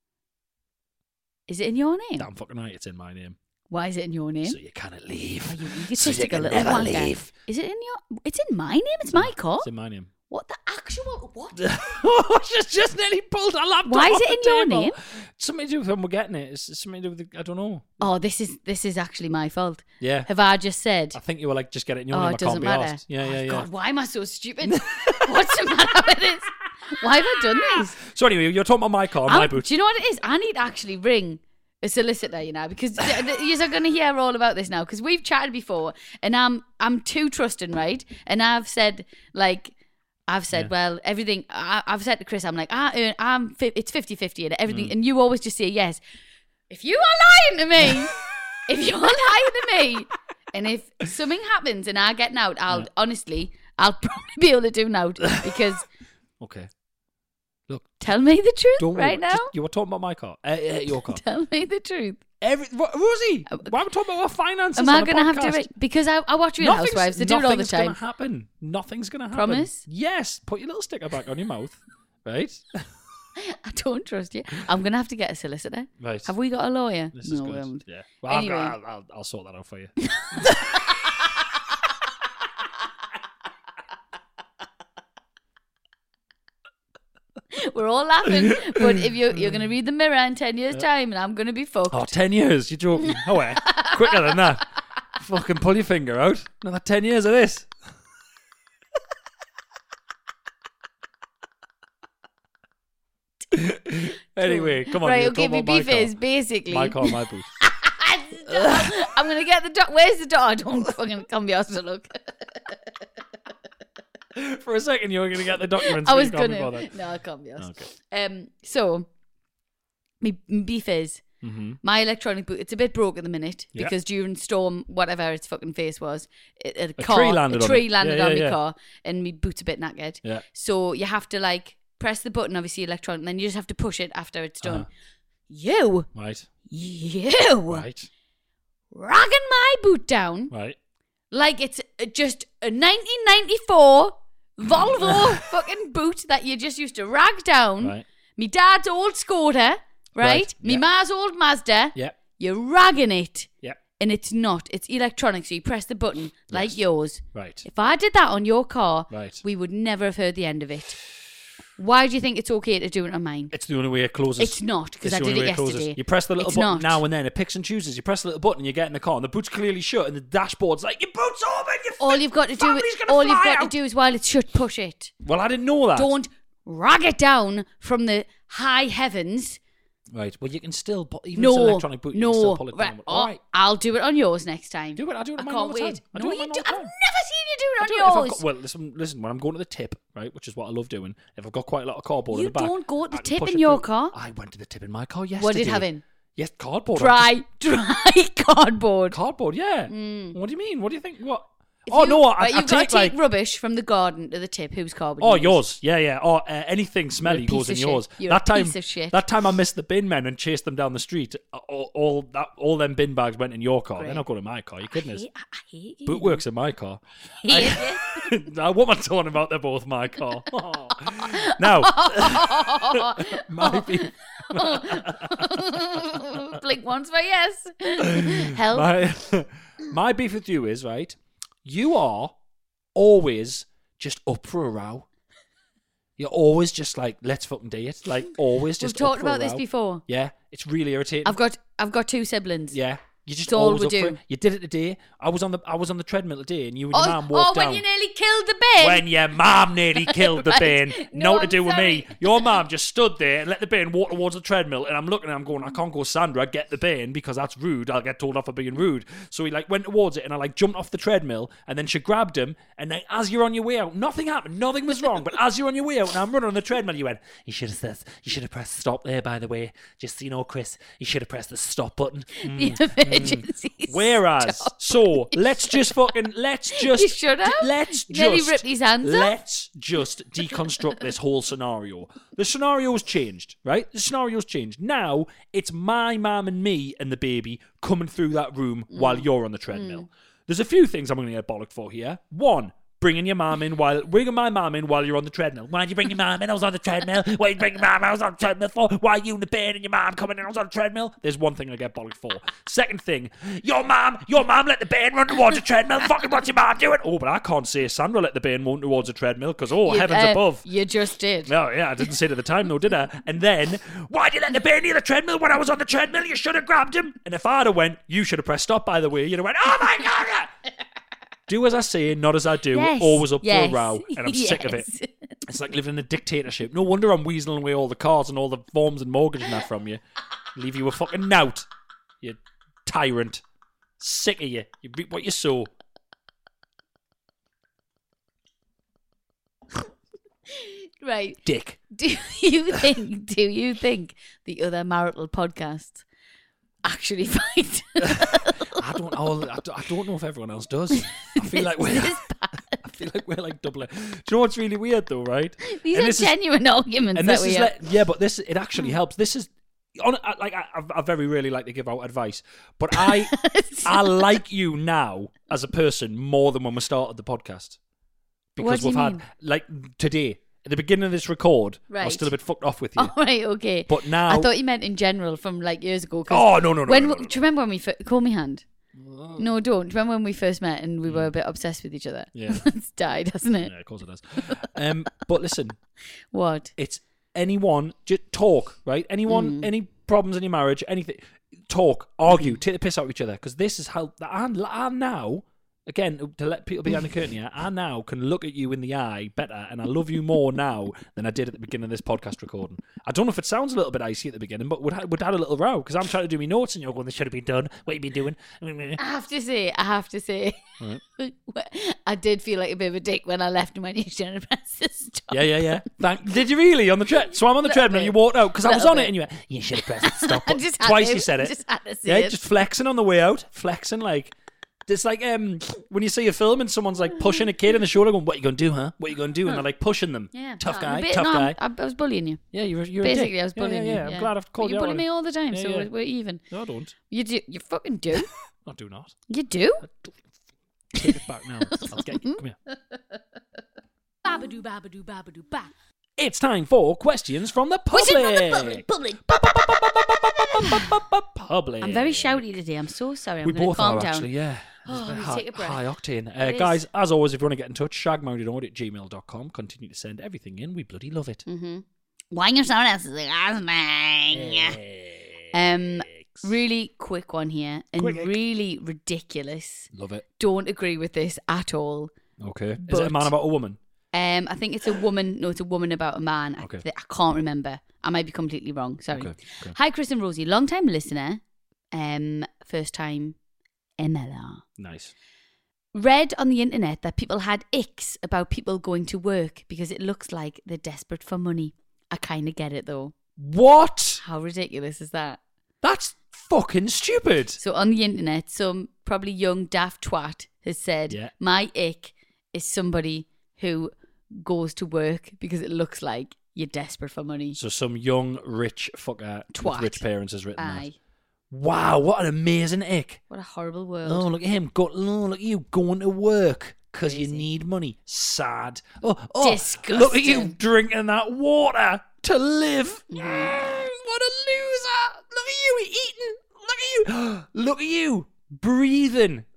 Is it in your name? Damn fucking right, it's in my name. Why is it in your name? So you cannot leave. Oh, you So you egotistical can little never wanker. leave. Is it in your? It's in my name. It's my car. It's in my name. What the actual? What? She's just nearly pulled her laptop. Why is off it in the your table. name? Something to do with when we're getting it. It's something to do with I don't know. Oh, this is actually my fault. Yeah. Have I just said? I think you were like, just get it in your Oh, name. it I doesn't can't be matter. asked. Yeah, Oh, yeah. God, why am I so stupid? What's the matter with this? Why have I done this? So anyway, you're talking about my car, my boot. Do you know what it is? I need to actually ring a solicitor, because you're going to hear all about this now, because we've chatted before, and I'm too trusting, right? And I've said well, everything. I've said to Chris, I'm like, it's 50-50 and everything, and you always just say yes. If you are lying to me, and if something happens and I get out, I'll probably be able to do now because. Okay. Look. Tell me the truth Don't right worry. now. You were talking about my car. Your car. Tell me the truth. Rosie, why are we talking about our finances? Am I going to have to? Because I watch Real Housewives. They do it all the time. Nothing's going to happen. Nothing's going to happen. Promise? Yes. Put your little sticker back on your mouth. Right? I don't trust you. I'm going to have to get a solicitor. Right. Have we got a lawyer? This is we good. haven't. Yeah. Well, Anyway. I'll sort that out for you. We're all laughing, but if you're going to read the Mirror in 10 years' time, and I'm going to be fucked. Oh, 10 years? You're joking. Oh, wait. Quicker than that. Fucking pull your finger out. Another 10 years of this. Anyway, come on. Right, you're okay, talking my about my beef car. is basically. My car, my boot. I'm going to get the dog. Where's the dog? I don't fucking come be asked to look. For a second, you were going to get the documents. I but was you can't be going bothered. to. No, I can't be asked. Okay. So, my beef is My electronic boot, it's a bit broke at the minute Yeah. because during storm, whatever its fucking face was, a tree landed on it. on Yeah. my car and my boot's a bit knackered. Yeah. So you have to like press the button, obviously electronic, and then you just have to push it after it's done. You Right. ragging my boot down Right. like it's just a 1994 Volvo fucking boot that you just used to rag down. Right. Me dad's old Skoda, right? Me yeah. ma's old Mazda. Yeah. You're ragging it. Yeah. And it's not. It's electronic, so you press the button like yours. Right. If I did that on your car, Right. we would never have heard the end of it. Why do you think it's okay to do it on mine? It's the only way it closes. It's not, because It's I the did only it way closes. yesterday. You press the little It's button not. now and then. It picks and chooses. You press the little button and you get in the car and the boot's clearly shut and the dashboard's like, your boot's open, All you've got to do is while it's shut, push it. Well, I didn't know that. Don't rag it down from the high heavens. Right. Well, you can still, even if it's an electronic boot, you can still pull it down. All right. I'll do it on yours next time. Do it. I do it on I mine all can't the wait. time. I No, do it you on mine do. all the I've time. never seen you do I it on do it if I've yours. got- well, listen. When I'm going to the tip, right, which is what I love doing, if I've got quite a lot of cardboard in You the back, don't go to the I can tip push in it your through. car? I went to the tip in my car yesterday. What did it have in? Yes, cardboard. Dry cardboard. Cardboard, yeah. What do you mean? What do you think? What? If Oh you- no, right, I you've got take to take like. rubbish from the garden to the tip. Whose car would Oh, you use? yours. Yeah. Or anything smelly You're a goes in piece of yours. shit. You're that a time, piece of shit. That time I missed the bin men and chased them down the street. All them bin bags went in your car. Great. They're not going in my car. You kidding us? I hate you. Boot works in my car. Hate Now, what am I talking about? They're both my car. Oh. Now, my beef, you. Blink once for yes. Help. my beef with you is, right, you are always just up for a row. You're always just like, let's fucking do it. Like, always We've just talked up for a about this row. before. Yeah, it's really irritating. I've got two siblings. Yeah. You just It's all always we up for do. it. You did it today. I was on the treadmill today, and you and your mum walked when down. you nearly killed the bin. When your mum nearly killed the Right. bin. No, No to I'm do with me. sorry. Your mum just stood there and let the bin walk towards the treadmill, and I'm looking and I'm going, I can't go, Sandra, get the bin because that's rude. I'll get told off for being rude. So he like went towards it, and I like jumped off the treadmill, and then she grabbed him, and then as you're on your way out, nothing happened, nothing was wrong, but as you're on your way out and I'm running on the treadmill, you went, you should have pressed stop there, by the way. Just so you know, Chris, you should have pressed the stop button. The emergency. Whereas, so let's just You should have. let's Nearly just ripped his hands off. let's just deconstruct this whole scenario. The scenario's changed, right? The scenario's changed. Now it's my mum and me and the baby coming through that room while you're on the treadmill. There's a few things I'm going to get bollocked for here. One, bringing my mum in while you're on the treadmill. Why'd you bring your mum in? I was on the treadmill. Why'd you bring your mum? I was on the treadmill for. Why are you in the bed and your mum coming in? I was on the treadmill. There's one thing I get bollocked for. Second thing, your mum let the bed run towards the treadmill. Fucking what's your mum doing? Oh, but I can't say Sandra let the bed run towards the treadmill because heavens above. You just did. No, yeah, I didn't say it at the time, though, did I? And then, why'd you let the bear near the treadmill when I was on the treadmill? You should have grabbed him. And if I'd have went, you should have pressed stop, by the way, you'd have went, oh my God! Do as I say, not as I do. Yes, Always up yes, for a row. And I'm sick of it. yes. It's like living in a dictatorship. No wonder I'm weaseling away all the cars and all the forms and mortgage and that from you. Leave you a fucking knout. You tyrant. Sick of you. You reap what you sow. Right. Dick. Do you think the other marital podcasts actually fight? I don't know if everyone else does. I feel like we're like doubling. Do you know what's really weird though, right? These And are this is- genuine arguments And that this we is have. but it actually helps. This is I very rarely like to give out advice, but I like you now as a person more than when we started the podcast because What do we've you had mean? like today at the beginning of this record. I Right. was still a bit fucked off with you. Oh, right, okay. But now- I thought you meant in general from like years ago. 'cause Oh, no. Do you remember when we call me hand? No, don't. Do you remember when we first met and we were a bit obsessed with each other? Yeah. It's died, hasn't it? Yeah, of course it does. But listen, What? it's anyone just talk, right? Anyone, any problems in your marriage, anything, talk, argue, take the piss out of each other because this is how I'm now again, to let people behind the curtain here, I now can look at you in the eye better, and I love you more now than I did at the beginning of this podcast recording. I don't know if it sounds a little bit icy at the beginning, but we'd had a little row because I'm trying to do my notes and you're going, this should have been done. What have you been doing? I have to say, Right. I did feel like a bit of a dick when I left and went, you should have pressed the stop. Yeah. Did you really on the tread? So I'm on the treadmill and you walked out because I was Little on bit. it and you went, you should have pressed the stop. I just had Twice to. you said it. Just had to say Yeah, it. just flexing on the way out. Flexing like... It's like when you see a film and someone's like pushing a kid in the shoulder going, what are you going to do, huh? What are you going to do? And they're like pushing them. Yeah, Tough no, guy, a bit- tough no, guy. I was bullying you. Yeah, you're Basically, a dick. I was bullying you. Yeah, I'm glad I've called But you you out bully on me it. all the time, Yeah, so yeah. we're even. No, I don't. You do. You fucking do. I do not. You do. Take it back now. I'll get you. Come here. Babadoo, babadoo, babadoo, ba. It's time for questions from the public. Public. I'm very shouty today. I'm so sorry. I'm We going to both calm are down. actually, yeah. Oh, It's a bit let me take a breath. high octane. It Guys, is. as always, if you want to get in touch, shagmountadoid@gmail.com. Continue to send everything in. We bloody love it. Why are someone else's really quick one here and Quick. really ridiculous. Love it. Don't agree with this at all. Okay. Is it a But- man about a woman? I think it's a woman. No, it's a woman about a man. Okay. I can't remember. I might be completely wrong. Sorry. Okay. Hi, Chris and Rosie. Long time listener. First time MLR. Nice. Read on the internet that people had icks about people going to work because it looks like they're desperate for money. I kind of get it though. What? How ridiculous is that? That's fucking stupid. So on the internet, some probably young daft twat has said, Yeah. my ick is somebody who goes to work because it looks like you're desperate for money. So some young rich fucker Twat. with rich parents has written that. Aye. Wow, what an amazing ick. What a horrible world. Oh, look at him. Look at you going to work because you Crazy. need money. Sad. Oh, Disgusting. Look at you drinking that water to live. What a loser. Look at you eating. Look at you. Look at you breathing.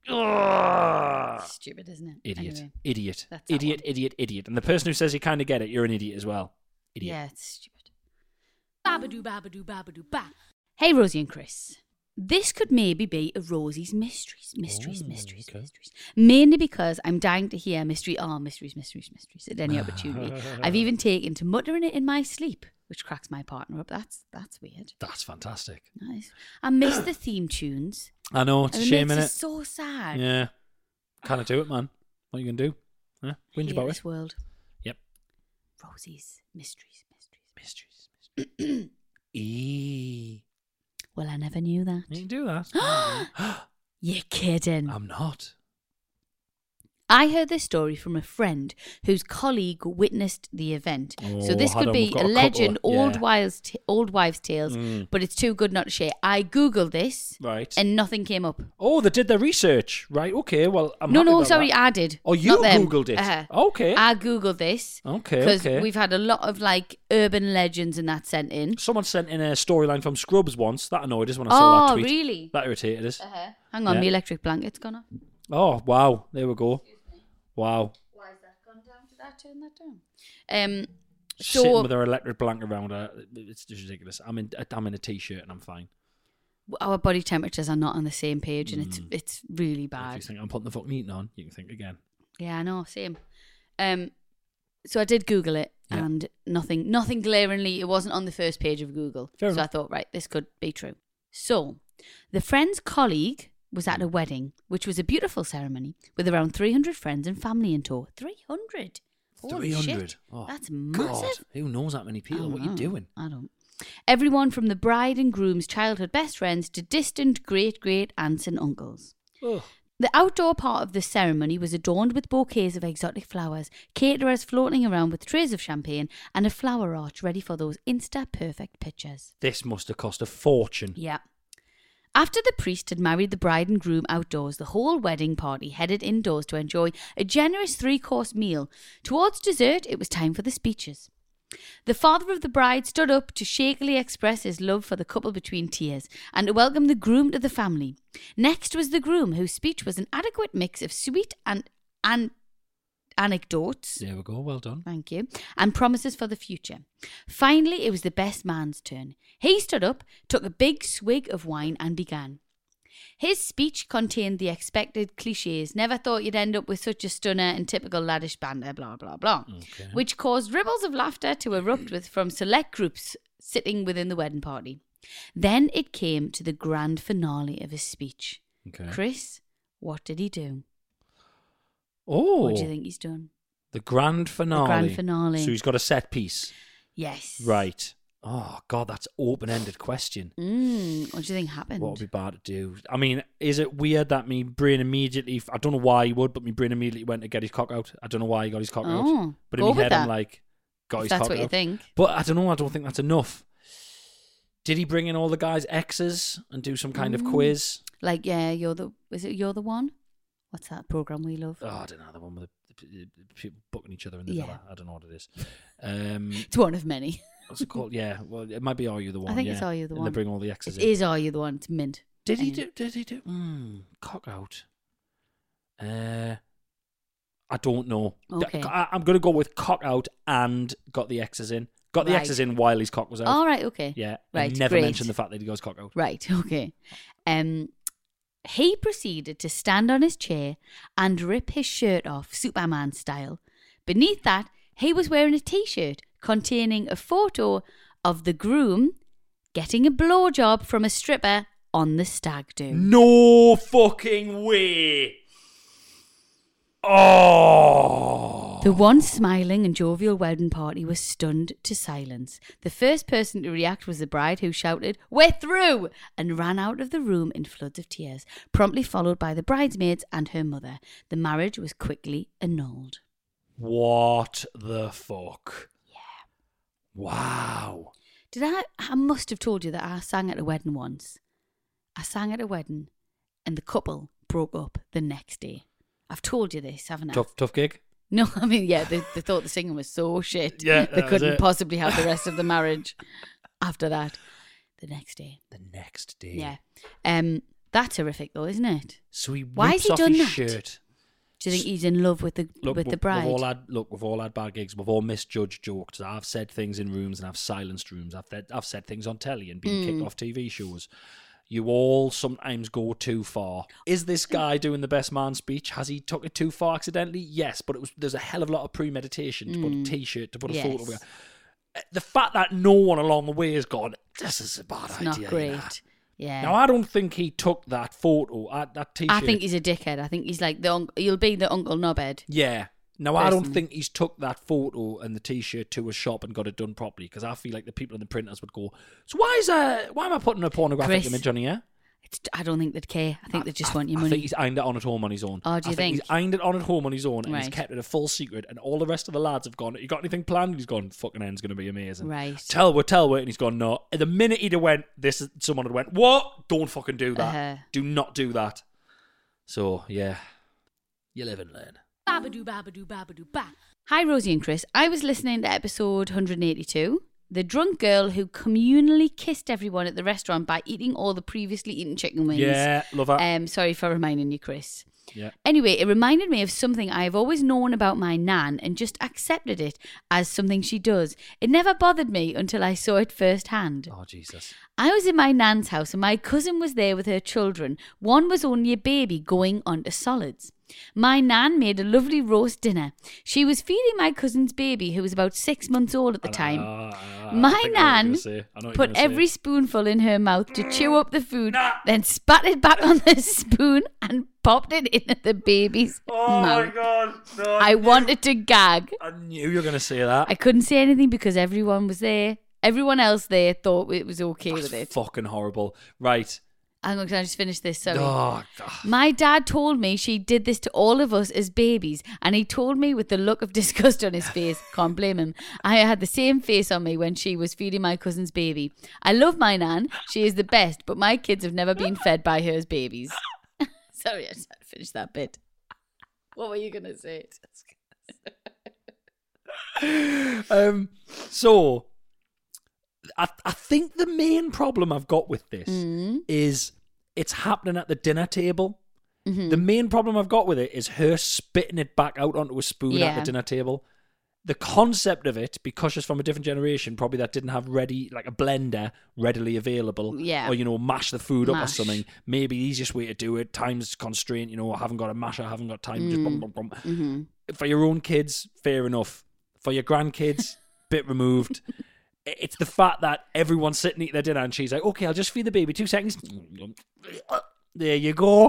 Ugh. Stupid, isn't it? Idiot. Anyway, Idiot. that's that Idiot, one. idiot, idiot. And the person who says you kind of get it, you're an idiot as well. Idiot. Yeah, it's stupid. Babadoo, babadoo, babadoo, ba. Hey, Rosie and Chris. This could maybe be a Rosie's mysteries. okay. Mainly because I'm dying to hear mysteries at any opportunity. I've even taken to muttering it in my sleep, which cracks my partner up. That's weird. That's fantastic. Nice. I miss the theme tunes. I know, it's a And it shame, makes innit? it so sad. Yeah. Can't do it, man. What are you going to do? Huh? I Whinge hate about this it? world. Yep. Rosie's mysteries. Mysteries. Eee. Well, I never knew that. You can do that. You're kidding. I'm not. I heard this story from a friend whose colleague witnessed the event. So this hold could on, be we've got a a legend, couple. old Yeah. wives' tales, but it's too good not to share. I googled this, Right. and nothing came up. Oh, they did their research. Right, okay. Well, I'm happy No, about sorry, that. I did. Oh, you not them. Googled it. Uh-huh. Okay. I googled this. Okay, Because okay. we've had a lot of like urban legends and that sent in. Someone sent in a storyline from Scrubs once. That annoyed us when I saw that Oh, tweet. really? That irritated us. Hang on, Yeah. the electric blanket's gone off. Oh, wow. There we go. Wow. Why has that gone down? Did I turn that down? Sitting with her electric blanket around her. It's just ridiculous. I'm in a t-shirt and I'm fine. Our body temperatures are not on the same page, and it's really If bad. you think I'm putting the fucking heating on, you can think again. Yeah, I know, same. So I did Google it, Yeah. and nothing glaringly. It wasn't on the first page of Google. Fair so enough. I thought, right, this could be true. So the friend's colleague was at a wedding, which was a beautiful ceremony with around 300 friends and family in tow. 300. Holy 300. shit. Oh, That's God. massive. Who knows that many people? I What don't are you know. doing? I don't. Everyone from the bride and groom's childhood best friends to distant great aunts and uncles. Ugh. The outdoor part of the ceremony was adorned with bouquets of exotic flowers, caterers floating around with trays of champagne, and a flower arch ready for those Insta-perfect pictures. This must have cost a fortune. Yeah. After the priest had married the bride and groom outdoors, the whole wedding party headed indoors to enjoy a generous 3-course meal. Towards dessert, it was time for the speeches. The father of the bride stood up to shakily express his love for the couple between tears and to welcome the groom to the family. Next was the groom, whose speech was an adequate mix of sweet and anecdotes. There we go. Well done. Thank you. And promises for the future. Finally, it was the best man's turn. He stood up, took a big swig of wine and began. His speech contained the expected cliches. Never thought you'd end up with such a stunner and typical laddish banter, blah, blah, blah. Okay. Which caused ripples of laughter to erupt from select groups sitting within the wedding party. Then it came to the grand finale of his speech. Okay. Chris, what did he do? Oh. What do you think he's done? The grand finale. The grand finale. So he's got a set piece. Yes. Right. Oh, God, that's open-ended question. What do you think happened? What would be bad to do? I mean, is it weird that me brain immediately... I don't know why he would, but my brain immediately went to get his cock out. I don't know why he got his cock out. But in go my with head, that. I'm like, got If his that's cock what out. you think. But I don't know. I don't think that's enough. Did he bring in all the guys' exes and do some kind of quiz? Like, yeah, You're the One? What's that program we love? Oh, I don't know. The one with the people booking each other in the Yeah. villa. I don't know what it is. It's one of many. What's it called? Yeah. Well, it might be Are You the One? I think yeah. it's Are You the And One. they bring all the exes It in. is Are You the One? It's mint. Did he Anyway. do? Cock out. I don't know. Okay. I'm going to go with cock out and got the exes in. Got the Right. exes in while his cock was out. All right, okay. Yeah. Right, And never great. mentioned the fact that he goes cock out. Right, okay. He proceeded to stand on his chair and rip his shirt off, Superman style. Beneath that, he was wearing a T-shirt containing a photo of the groom getting a blowjob from a stripper on the stag do. No fucking way. Oh. The once smiling and jovial wedding party was stunned to silence. The first person to react was the bride, who shouted, "We're through!" and ran out of the room in floods of tears, promptly followed by the bridesmaids and her mother. The marriage was quickly annulled. What the fuck? Yeah. Wow. I must have told you that I sang at a wedding once. I sang at a wedding and the couple broke up the next day. I've told you this, haven't I? Tough gig? No, I mean, yeah, they thought the singing was so shit. Yeah, they that was couldn't it. possibly have the rest of the marriage after that. The next day. The next day. Yeah. That's horrific though, isn't it? So he Why has rips he off done his that? shirt. Do you think he's in love with the bride? We've all had bad gigs. We've all misjudged jokes. I've said things in rooms and I've silenced rooms. I've said things on telly and been kicked off TV shows. You all sometimes go too far. Is this guy doing the best man speech? Has he took it too far accidentally? Yes, but there's a hell of a lot of premeditation to put a T-shirt, to put a photo together. The fact that no one along the way has gone, this is a bad idea. Not great. you know. Yeah. Now, I don't think he took that photo, that T-shirt. I think he's a dickhead. I think he's like he'll be the Uncle Knobhead. Yeah. Now, I don't Personally. think he's took that photo and the T-shirt to a shop and got it done properly, because I feel like the people in the printers would go, so why am I putting a pornographic Chris, image on here? I don't think they'd care. I think they just want your I money. think he's ironed it on at home on his own. Oh, do you I think? think? He's ironed it on at home on his own and he's Right. kept it a full secret, and all the rest of the lads have gone, you got anything planned? He's gone, fucking end's going to be amazing. Right. Tell her, and he's gone, no. And the minute he'd have went, someone had went, what? Don't fucking do that. Uh-huh. Do not do that. So, yeah. You live and learn. Babadoo, babadoo, babadoo, ba. Hi, Rosie and Chris. I was listening to episode 182. The drunk girl who communally kissed everyone at the restaurant by eating all the previously eaten chicken wings. Yeah, love that. Sorry for reminding you, Chris. Yeah. Anyway, it reminded me of something I've always known about my nan and just accepted it as something she does. It never bothered me until I saw it firsthand. Oh, Jesus. I was in my nan's house and my cousin was there with her children. One was only a baby going onto solids. My nan made a lovely roast dinner. She was feeding my cousin's baby, who was about 6 months old at the time. My nan put every spoonful in her mouth to chew up the food, then spat it back on the spoon and popped it into the baby's mouth. my God. No, I wanted to gag. I knew you were going to say that. I couldn't say anything because everyone was there. Everyone else there thought it was okay That's with it. fucking horrible. Right. Hang on, can I just finish this? Sorry. Oh, My dad told me she did this to all of us as babies, and he told me with the look of disgust on his face. Can't blame him. I had the same face on me when she was feeding my cousin's baby. I love my nan. She is the best, but my kids have never been fed by her as babies. Sorry, I just had to finish that bit. What were you going to say? So, I think the main problem I've got with this is it's happening at the dinner table. The main problem I've got with it is her spitting it back out onto a spoon at Yeah. the dinner table. the concept of it, because she's from a different generation, probably that didn't have ready, like a blender readily available. Yeah. Or, you know, mash the food up or Mash. something. Maybe the easiest way to do it, time's constraint, you know, I haven't got a masher, I haven't got time, just bum, bum, bum. Mm-hmm. For your own kids, fair enough. For your grandkids, bit removed. It's the fact that everyone's sitting eating their dinner and she's like, okay, I'll just feed the baby 2 seconds. There you go.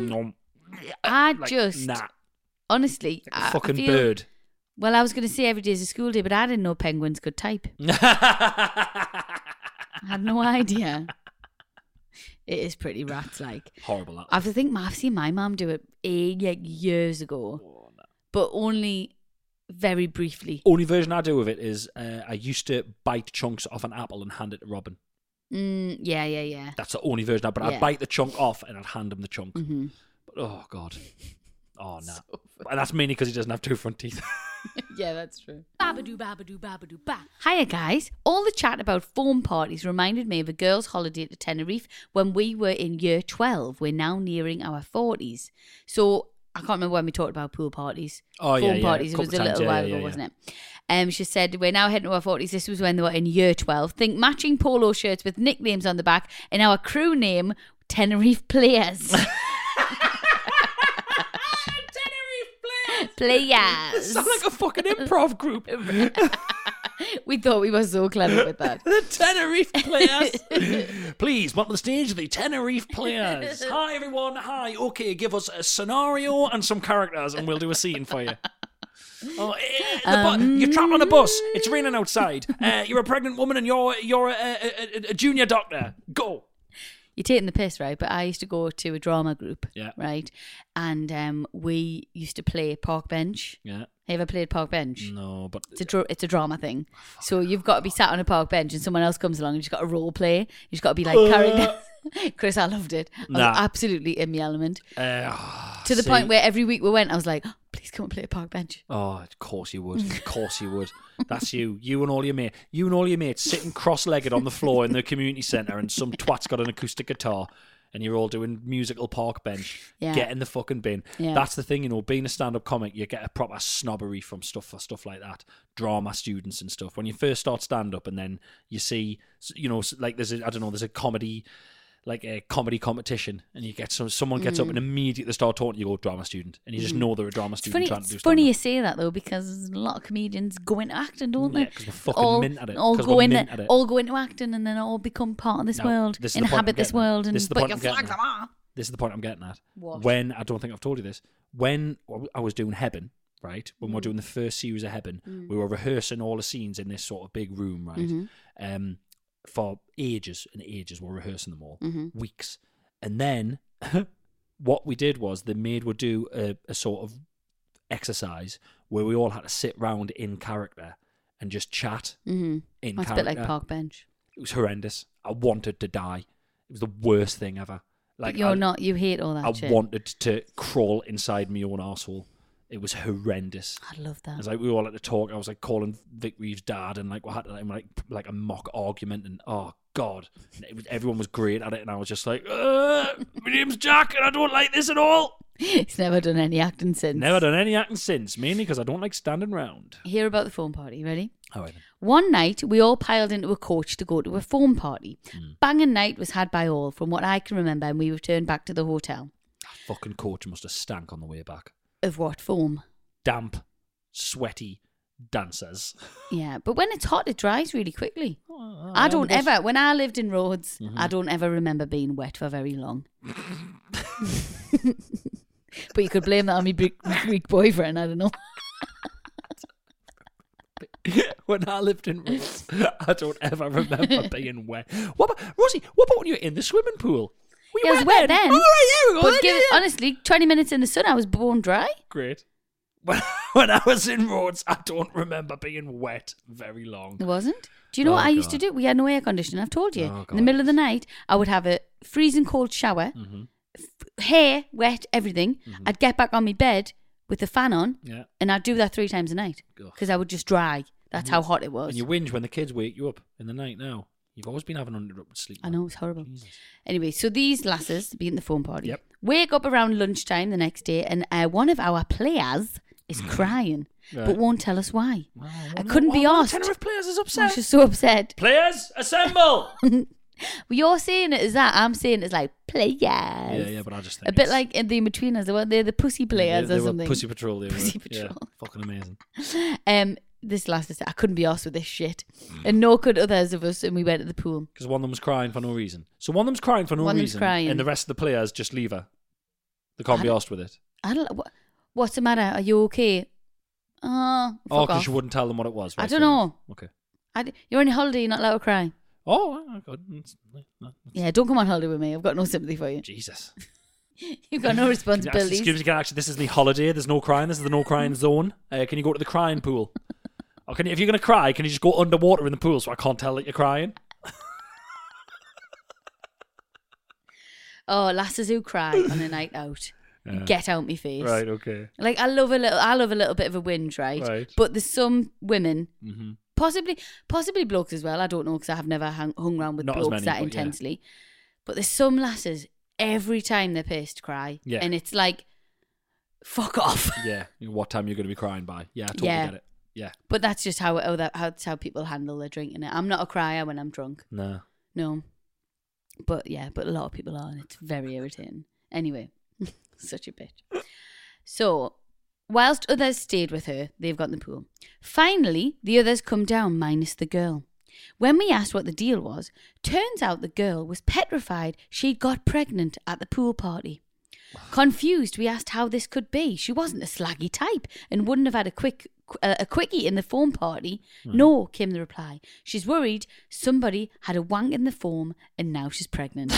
Nah, Honestly, I fucking feel, bird. Well, I was going to say every day is a school day, but I didn't know penguins could type. I had no idea. It is pretty rats like. Horrible. That. I've seen my mum do it years ago, but only very briefly. Only version I do of it is I used to bite chunks off an apple and hand it to Robin. Yeah. That's the only version. But I'd bite the chunk off and I'd hand him the chunk. Mm-hmm. But oh god, oh no, and that's mainly because he doesn't have 2 front teeth. Yeah, that's true. Babadoo, babadoo, babadoo, ba. Hiya, guys. All the chat about foam parties reminded me of a girls' holiday to Tenerife when we were in year 12. We're now nearing our 40s. So, I can't remember when we talked about pool parties. Oh, foam yeah. parties. It was a little while ago, wasn't it? She said, we're now heading to our 40s. This was when they were in year 12. Think matching polo shirts with nicknames on the back and our crew name, Tenerife Players. Players. Sound like a fucking improv group. We thought we were so clever with that. The Tenerife Players. Please, welcome to the stage, the Tenerife Players. Hi, everyone. Hi. Okay, give us a scenario and some characters and we'll do a scene for you. You're trapped on a bus. It's raining outside. You're a pregnant woman and you're a junior doctor. Go. You're taking the piss, right? But I used to go to a drama group, Yeah. right? And we used to play Park Bench. Yeah. Have you ever played Park Bench? No, but It's a drama thing. So you've got to be sat on a park bench and someone else comes along and you've got to role play. You've got to be like carrying... Chris, I loved it. I was Nah. absolutely in my element. To the see- point where every week we went, I was like, oh, please come and play a Park Bench. Oh, of course you would. Of course you would. That's you. You and all your mates sitting cross-legged on the floor in the community centre and some twat's got an acoustic guitar and you're all doing musical Park Bench. Yeah. Get in the fucking bin. Yeah. That's the thing, you know, being a stand-up comic, you get a proper snobbery from stuff like that. Drama students and stuff. When you first start stand-up and then you see, you know, like there's a comedy... like a comedy competition, and you get someone gets up and immediately start talking, you go drama student, and you just know they're a drama student trying to do It's stand-up. funny you say that though, because a lot of comedians go into acting, don't they? Yeah, 'cause we're fucking mint at it. All 'Cause go we're into mint at it. all go into acting, and then all become part of this Now, world, this is the point I'm inhabit this getting at. world, and This is the put point your I'm getting flags at. on. This is the point I'm getting at. What? When, I don't think I've told you this, when I was doing Hebben, right, when we were doing the first series of Hebben, we were rehearsing all the scenes in this sort of big room, right, for ages and ages, we're rehearsing them all, weeks. And then what we did was the maid would do a sort of exercise where we all had to sit round in character and just chat in That's character. a bit like Park Bench. It was horrendous. I wanted to die. It was the worst thing ever. Like But you're not. You hate all that I shit. wanted to crawl inside my own arsehole. It was horrendous. I love that. It was like we all had to talk. I was like calling Vic Reeves' dad, and like we had to like a mock argument, and oh god, and everyone was great at it, and I was just like, my name's Jack, and I don't like this at all. He's never done any acting since. Never done any acting since, mainly because I don't like standing round. Hear about the foam party. Ready? All right then. One night, we all piled into a coach to go to a foam party. Banging night was had by all, from what I can remember, and we returned back to the hotel. Fucking coach must have stank on the way back. Of what foam? Damp, sweaty dancers. Yeah, but when it's hot, it dries really quickly. I don't ever, when I lived in Rhodes, I don't ever remember being wet for very long. But you could blame that on my Greek boyfriend, I don't know. When I lived in Rhodes, I don't ever remember being wet. What about, Rosie, what about when you were in the swimming pool? Were you Yeah, I was wet then. Oh, right, there we go. But then, yeah. honestly, 20 minutes in the sun, I was bone dry. Great. When I was in Rhodes, I don't remember being wet very long. It wasn't. Do you know Oh, what I used to God. do? We had no air conditioning, I've told you. Oh, In God. the middle of the night, I would have a freezing cold shower, hair wet, everything. I'd get back on my bed with the fan on, Yeah. and I'd do that 3 times a night Ugh. because I would just dry. That's how hot it was. And you whinge when the kids wake you up in the night now. You've always been having uninterrupted sleep. I know, it was horrible. Jesus. Anyway, so these lasses, being at the phone party, Yep. wake up around lunchtime the next day, and one of our players is crying, Right. but won't tell us why. Wow, I couldn't be asked. Tenerife players is I upset. was just so upset. Players, assemble! Well, you're saying it as that. I'm saying it's like players. Yeah, but I just think A bit it's- like in the In-Betweeners. They're the pussy players they or were something. Pussy Patrol. They Pussy were. Yeah, Patrol. fucking amazing. This last I couldn't be asked with this shit, and nor could others of us. And we went to the pool. Because one of them was crying for no reason. So one of them's crying for no One of them's reason, crying. and the rest of the players just leave her. They can't be asked with it. I don't. What's the matter? Are you okay? Oh, Fuck because off. you wouldn't tell them what it was. I Right, don't fair know. enough. Okay. You're on holiday. You're not allowed to cry. Oh, God. Yeah, don't come on holiday with me. I've got no sympathy for you. Jesus. You've got no responsibilities. Excuse me, actually, this is the holiday. There's no crying. This is the no crying zone. Can you go to the crying pool? Or can you, if you're going to cry, can you just go underwater in the pool so I can't tell that you're crying? Oh, lasses who cry on a night out. Yeah. Get out my face. Right, okay. Like I love a little bit of a whinge, right? Right. But there's some women, Mm-hmm. possibly blokes as well. I don't know because I have never hung around with Not as blokes many, that but yeah. intensely. But there's some lasses every time they're pissed cry, Yeah. and it's like, fuck off. Yeah, what time you're going to be crying by. Yeah, I totally Yeah. get it. Yeah. But that's just that's how people handle their drinking. I'm not a crier when I'm drunk. No. No. But a lot of people are, and it's very irritating. Anyway, such a bitch. So, whilst others stayed with her, they've got in the pool. Finally, the others come down minus the girl. When we asked what the deal was, turns out the girl was petrified she'd got pregnant at the pool party. Confused, we asked how this could be. She wasn't a slaggy type and wouldn't have had a quickie in the foam party. No, came the reply. She's worried somebody had a wank in the foam and now she's pregnant.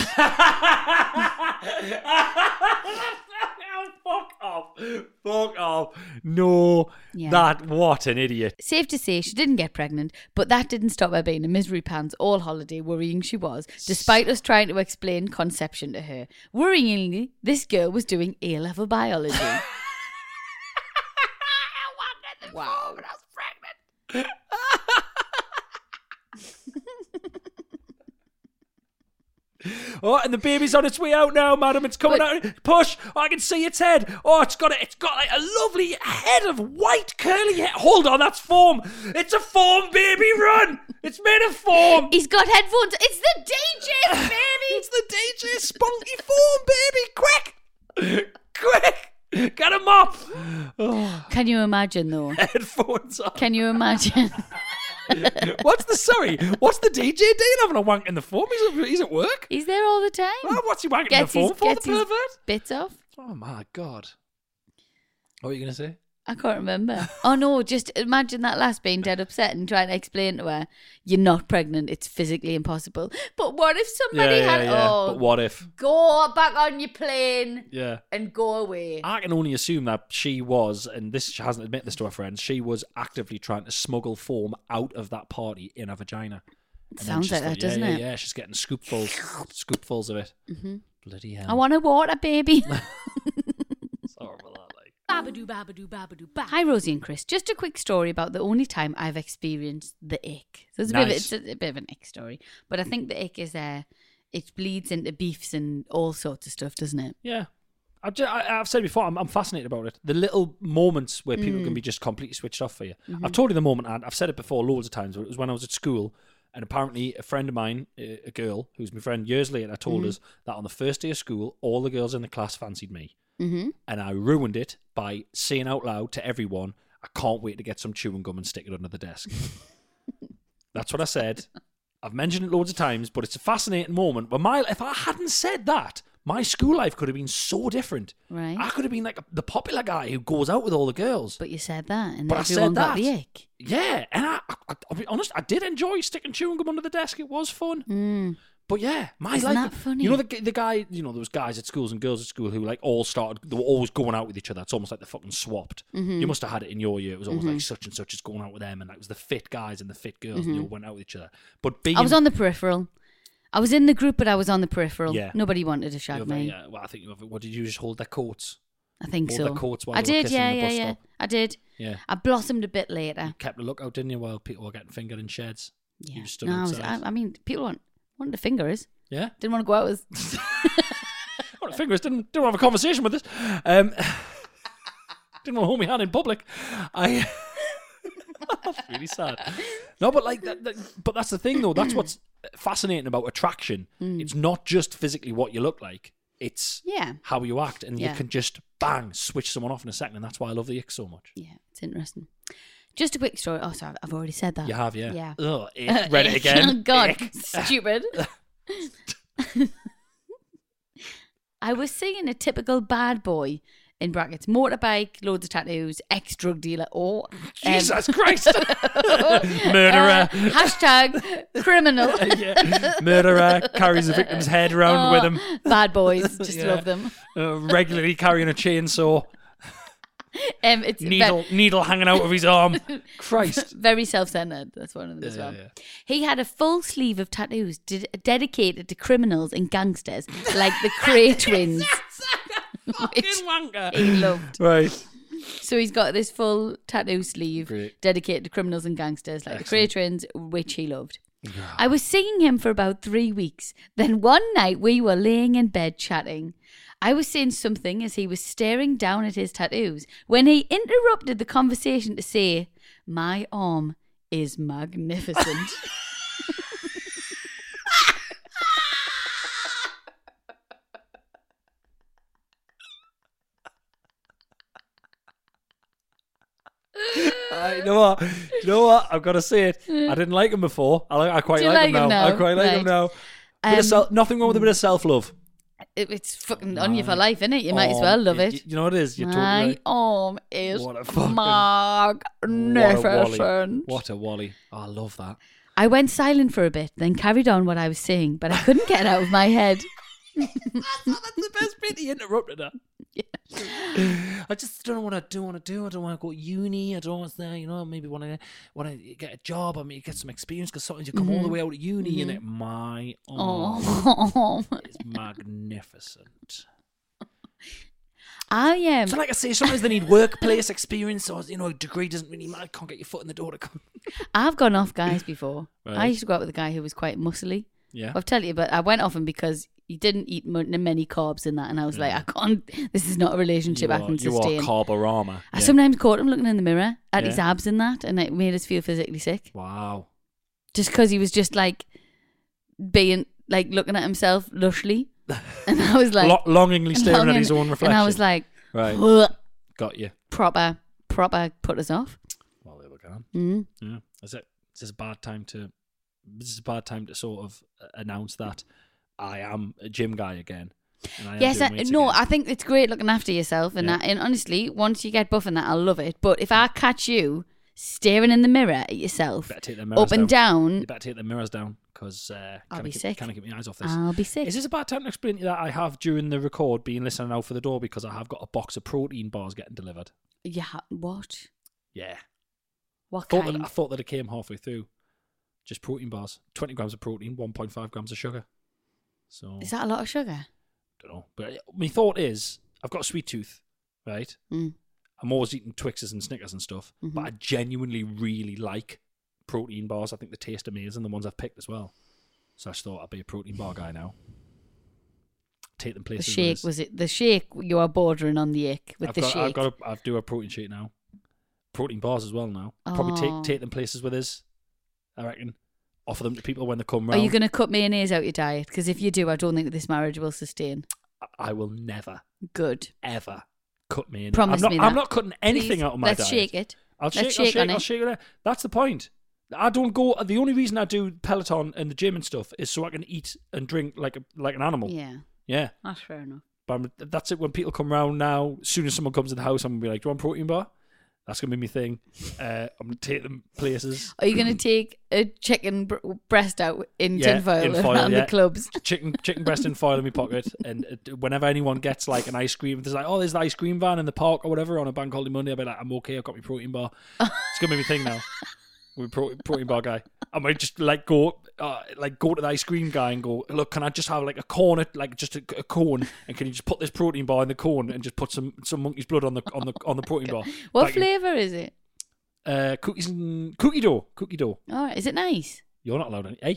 Fuck off. Fuck off. No. Yeah. What an idiot. Safe to say she didn't get pregnant, but that didn't stop her being a misery pants all holiday, worrying she was, despite us trying to explain conception to her. Worryingly, this girl was doing A-level biology. Wow. I was pregnant. Oh, and the baby's on its way out now, madam. It's coming out. Push! Oh, I can see its head. Oh, it's got like a lovely head of white curly hair. Hold on, that's foam. It's a foam, baby. Run! It's made of foam. He's got headphones. It's the DJ, baby. It's the DJ Spunky foam, baby. Quick! Get him up. Oh, Can you imagine, though? headphones on. Can you imagine? What's the DJ doing having a wank in the foam? He's at work. He's there all the time. Oh, what's he wanking in the foam for, the Gets his pervert? bits off. Oh my God. What were you going to say? I can't remember. Oh no, just imagine that lass being dead upset and trying to explain to her, you're not pregnant, it's physically impossible. But what if somebody had, But what if? go back on your plane Yeah. and go away. I can only assume that she was, and this she hasn't admitted this to her friends, she was actively trying to smuggle foam out of that party in her vagina. And then Sounds she's like that, doesn't it? Yeah, she's getting scoopfuls of it. Mm-hmm. Bloody hell. I want a water, baby. It's horrible, that, like. Babadoo, babadoo, babadoo, ba. Hi, Rosie and Chris. Just a quick story about the only time I've experienced the ick. So it's Nice. a bit of an ick story. But I think the ick is it bleeds into beefs and all sorts of stuff, doesn't it? Yeah. I've said before, I'm fascinated about it. The little moments where people can be just completely switched off for you. Mm-hmm. I've told you the moment, and I've said it before loads of times, but it was when I was at school, and apparently a friend of mine, a girl, who's my friend years later, told us that on the first day of school, all the girls in the class fancied me. Mm-hmm. And I ruined it by saying out loud to everyone, I can't wait to get some chewing gum and stick it under the desk. That's what I said. I've mentioned it loads of times, but it's a fascinating moment. But if I hadn't said that, my school life could have been so different. Right. I could have been like the popular guy who goes out with all the girls. But you said that, and But I everyone said got that. the ick. Yeah, and I'll be honest, I did enjoy sticking chewing gum under the desk. It was fun. Mm. But yeah, my Isn't life. that funny? You know the guy. You know there was guys at schools and girls at school who like all started. They were always going out with each other. It's almost like they fucking swapped. Mm-hmm. You must have had it in your year. It was always like such and such is going out with them, and that was the fit guys and the fit girls, and they all went out with each other. But being, I was on the peripheral. I was in the group, but I was on the peripheral. Yeah. Nobody wanted to shag me. Yeah, well, I think. What did you just hold their coats? I think Hold so. their coats while I they were did, kissing yeah, in the bus yeah. stop? I did. Yeah. I blossomed a bit later. Kept a lookout, didn't you? While people were getting fingered in sheds. Yeah. You stood No, outside. I mean, people wanted to finger us. Yeah. Didn't want to go out with us. Well, the fingers didn't have a conversation with us. didn't want to hold my hand in public. That's really sad. No, but like, but that's the thing, though. That's what's fascinating about attraction. It's not just physically what you look like. It's how you act, and you can just bang switch someone off in a second. And that's why I love the ick so much. Yeah, it's interesting. Just a quick story. Oh, sorry, I've already said that. You have, yeah. Yeah. Ugh, read it again. Oh God, stupid. I was seeing a typical bad boy. In brackets, motorbike, loads of tattoos, ex-drug dealer, Jesus Christ! Murderer. Hashtag criminal. Murderer, carries the victim's head around with him. Bad boys, just love them. Regularly carrying a chainsaw. It's needle hanging out of his arm. Christ. Very self-centered, that's one of them as well. Yeah. He had a full sleeve of tattoos dedicated to criminals and gangsters, like the Cray twins. Fucking wanker. He loved. Right. So he's got this full tattoo sleeve dedicated to criminals and gangsters, like the Cray twins, which he loved. I was seeing him for about 3 weeks. Then one night we were laying in bed chatting. I was saying something as he was staring down at his tattoos when he interrupted the conversation to say, "My arm is magnificent." You know what? I've got to say it. I didn't like him before. I quite like him now. I quite like him now. Nothing wrong with a bit of self-love. It's fucking on you for life, isn't it? You might as well love it. You know what it is? You're My totally right. arm is magnificent. What a wally. Oh, I love that. I went silent for a bit, then carried on what I was saying, but I couldn't get it out of my head. That's the best bit. He interrupted her. Yeah. I just don't know what I do want to do. I don't want to go to uni. I don't want to, maybe want to get a job. I mean, get some experience, because sometimes you come all the way out of uni and my arm is magnificent. So like I say, sometimes they need workplace experience, or a degree doesn't really matter. Can't get your foot in the door to come. I've gone off guys before. Right. I used to go out with a guy who was quite muscly. Yeah. I'll tell you, but I went off him because he didn't eat many carbs in that, and I was like, I can't. This is not a relationship I can sustain. You are carborama. I sometimes caught him looking in the mirror at his abs and that, and it made us feel physically sick. Wow. Just because he was just like being like looking at himself lushly, and I was like longingly staring at his own reflection. And I was like, right, got you. Proper put us off. Well, there we go. Yeah, is it? This is a bad time to sort of announce that I am a gym guy again. I think it's great looking after yourself and that. And honestly, once you get buff and that, I'll love it. But if I catch you staring in the mirror at yourself, up and down, you better take the mirrors down, because I'll be sick. Can I get my eyes off this? I'll be sick. Is this a bad time to explain to you that I have, during the record, been listening out for the door because I have got a box of protein bars getting delivered? Yeah. What? Yeah. What kind? I thought that it came halfway through. Just protein bars. 20 grams of protein, 1.5 grams of sugar. So is that a lot of sugar? Don't know. But my thought is, I've got a sweet tooth, right? I'm always eating Twixes and Snickers and stuff, but I genuinely really like protein bars. I think they taste amazing, the ones I've picked as well. So I just thought I'd be a protein bar guy now. Take them places. The shake, was it? The shake, you are bordering on the ick with the shake. I've do a protein shake now. Protein bars as well now. Probably take them places with us, I reckon. Offer them to people when they come round. Are you going to cut mayonnaise out your diet? Because if you do, I don't think this marriage will sustain. I will never. Good. Ever cut mayonnaise. Promise me that. I'm not cutting anything out of my diet. Let's shake it. I'll shake it. That's the point. I don't go. The only reason I do Peloton and the gym and stuff is so I can eat and drink like an animal. Yeah. Yeah. That's fair enough. But that's it. When people come round now, as soon as someone comes in the house, I'm gonna be like, "Do you want a protein bar?" That's going to be my thing. I'm going to take them places. Are you going to take a chicken breast out in tin foil around the clubs? Chicken breast in foil in my pocket. And whenever anyone gets like an ice cream, there's like, oh, there's the ice cream van in the park or whatever on a bank holiday Monday, I'll be like, I'm okay, I've got my protein bar. It's going to be my thing now. I'm a protein bar guy. I might just go to the ice cream guy and go, look, can I just have like a corn, like just a cone, and can you just put this protein bar in the cone and just put some monkey's blood on the protein bar? What flavour is it? Cookies and cookie dough. Oh, is it nice? You're not allowed any. Hey,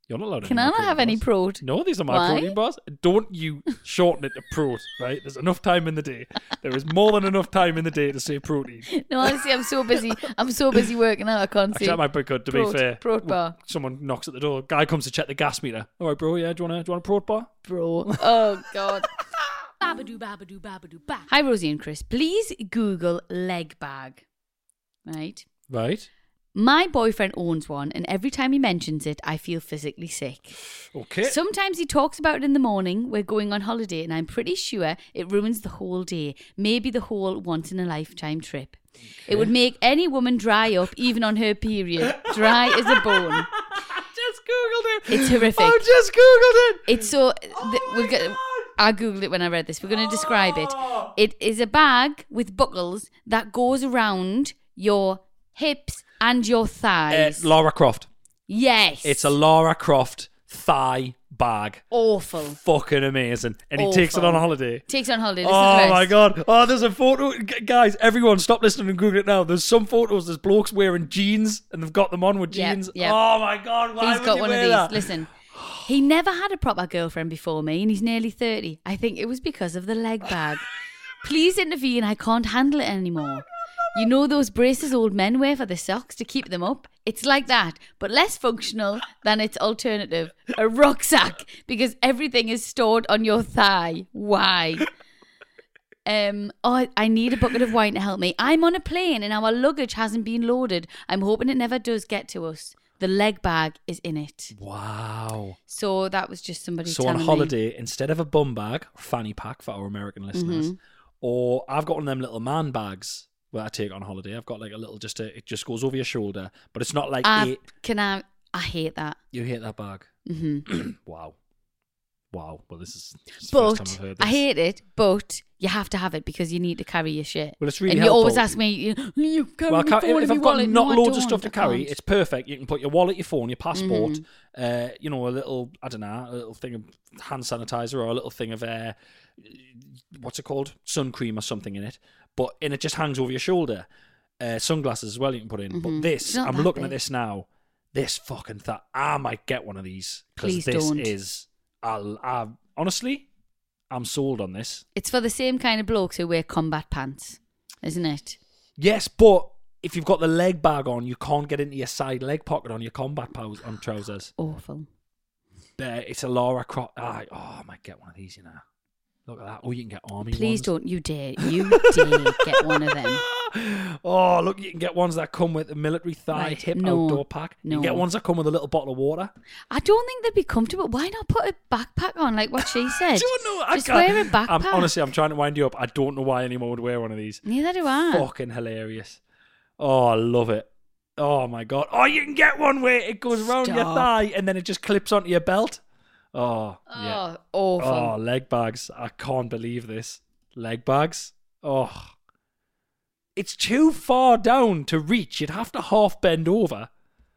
You're not allowed. Can I not have any Prot? No, these are my Why? protein bars. Don't you shorten it to Prot, right? There's enough time in the day. There is more than enough time in the day to say protein. No, honestly, I'm so busy. I'm so busy working out. I can't see. Actually, that might be good, to be fair. Prot bar. Someone knocks at the door. Guy comes to check the gas meter. All right, bro, yeah, do you want a Prot bar? Bro. Oh, God. Babadoo, babadoo, babadoo, ba. Hi, Rosie and Chris. Please Google leg bag. Right? Right. My boyfriend owns one, and every time he mentions it, I feel physically sick. Okay. Sometimes he talks about it in the morning. We're going on holiday, and I'm pretty sure it ruins the whole day. Maybe the whole once-in-a-lifetime trip. It would make any woman dry up, even on her period. Dry as a bone. Just Googled it. It's horrific. I just Googled it. It's so... I Googled it when I read this. We're going to describe it. It is a bag with buckles that goes around your hips and your thighs. Lara Croft. Yes. It's a Lara Croft thigh bag. Awful. Fucking amazing. And he Awful. takes it on holiday. Takes it on holiday. Listen to Oh this. my God. Oh, there's a photo. Guys, everyone stop listening and Google it now. There's some photos. There's blokes wearing jeans and they've got them on with Yep, jeans. yep. Oh my God. Why He's would got you one of wear these. that? Listen, he never had a proper girlfriend before me and he's nearly 30. I think it was because of the leg bag. Please intervene. I can't handle it anymore. You know those braces old men wear for the socks to keep them up? It's like that, but less functional than its alternative. A rucksack, because everything is stored on your thigh. Why? I need a bucket of wine to help me. I'm on a plane and our luggage hasn't been loaded. I'm hoping it never does get to us. The leg bag is in it. Wow. So that was just somebody So telling on holiday, instead of a bum bag, or fanny pack for our American listeners, or I've got one of them little man bags where I take on holiday. I've got like a little, it just goes over your shoulder, but it's not like I hate that. You hate that bag? Mm-hmm. Wow. Well, this is the first time I've heard this. I hate it, but you have to have it because you need to carry your shit. Well, it's really and helpful. you always ask me, you carry Well, your phone if and I've your got wallet. not No, I loads of don't. stuff to I carry, can't. it's perfect. You can put your wallet, your phone, your passport, a little, I don't know, a little thing of hand sanitizer or a little thing of, what's it called? Sun cream or something in it. And it just hangs over your shoulder. Sunglasses as well you can put in. But this, I'm looking at this now, this fucking thing, I might get one of these. Because this don't. is, honestly, I'm sold on this. It's for the same kind of blokes who wear combat pants, isn't it? Yes, but if you've got the leg bag on, you can't get into your side leg pocket on your combat trousers. Awful. It's a Lara Croft. I might get one of these, you know. Look at that. Oh, you can get army Please ones. don't. You dare. You dare get one of them. Oh, look, you can get ones that come with a military thigh hip outdoor pack. You can get ones that come with a little bottle of water. I don't think they'd be comfortable. Why not put a backpack on like what she said? I don't know. Just wear a backpack. Honestly, I'm trying to wind you up. I don't know why anyone would wear one of these. Neither do I. Fucking hilarious. Oh, I love it. Oh, my God. Oh, you can get one where it goes around your thigh and then it just clips onto your belt. Oh, yeah. Awful. Oh, leg bags. I can't believe this. Leg bags. Oh. It's too far down to reach. You'd have to half bend over.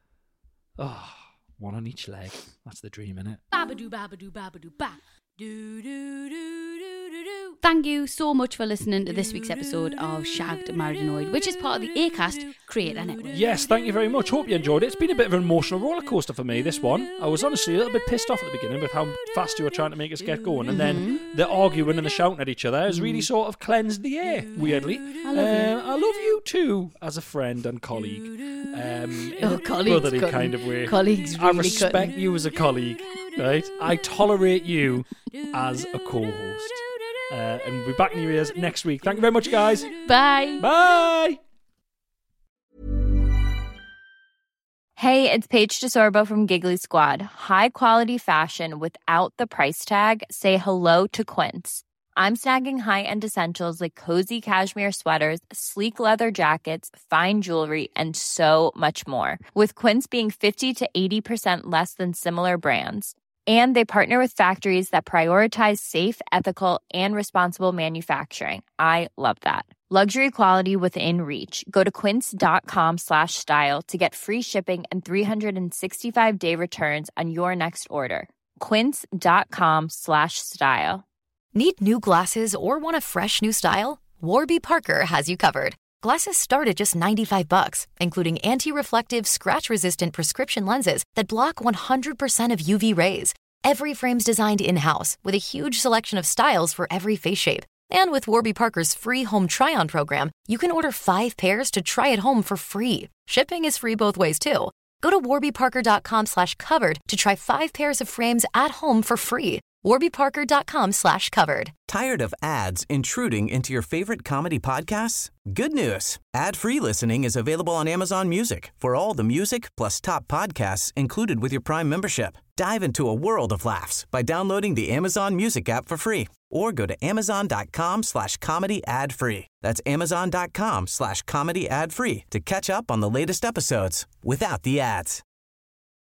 Oh, one on each leg. That's the dream, innit? Babadoo, babadoo, babadoo, ba. Do, do, do, do, do, do. Thank you so much for listening to this week's episode of Shagged, Married Annoyed, which is part of the Acast Creator Network. Yes, thank you very much. Hope you enjoyed it. It's been a bit of an emotional roller coaster for me, this one. I was honestly a little bit pissed off at the beginning with how fast you were trying to make us get going. And then the arguing and the shouting at each other has really sort of cleansed the air, weirdly. I love you too, as a friend and colleague. In a brotherly kind of way. Colleagues really I respect you as a colleague, right? I tolerate you as a co-host. And we'll be back in your ears next week. Thank you very much, guys. Bye. Bye. Hey, it's Paige DeSorbo from Giggly Squad. High quality fashion without the price tag. Say hello to Quince. I'm snagging high-end essentials like cozy cashmere sweaters, sleek leather jackets, fine jewelry, and so much more. With Quince being 50 to 80% less than similar brands. And they partner with factories that prioritize safe, ethical, and responsible manufacturing. I love that. Luxury quality within reach. Go to quince.com/style to get free shipping and 365-day returns on your next order. Quince.com/style. Need new glasses or want a fresh new style? Warby Parker has you covered. Glasses start at just $95, including anti-reflective, scratch-resistant prescription lenses that block 100% of UV rays. Every frame's designed in-house with a huge selection of styles for every face shape. And with Warby Parker's free home try-on program, you can order 5 pairs to try at home for free. Shipping is free both ways, too. Go to warbyparker.com/covered to try 5 pairs of frames at home for free. warbyparker.com/covered. Tired of ads intruding into your favorite comedy podcasts? Good news. Ad-free listening is available on Amazon Music for all the music plus top podcasts included with your Prime membership. Dive into a world of laughs by downloading the Amazon Music app for free or go to amazon.com/comedy ad-free. That's amazon.com/comedy ad-free to catch up on the latest episodes without the ads.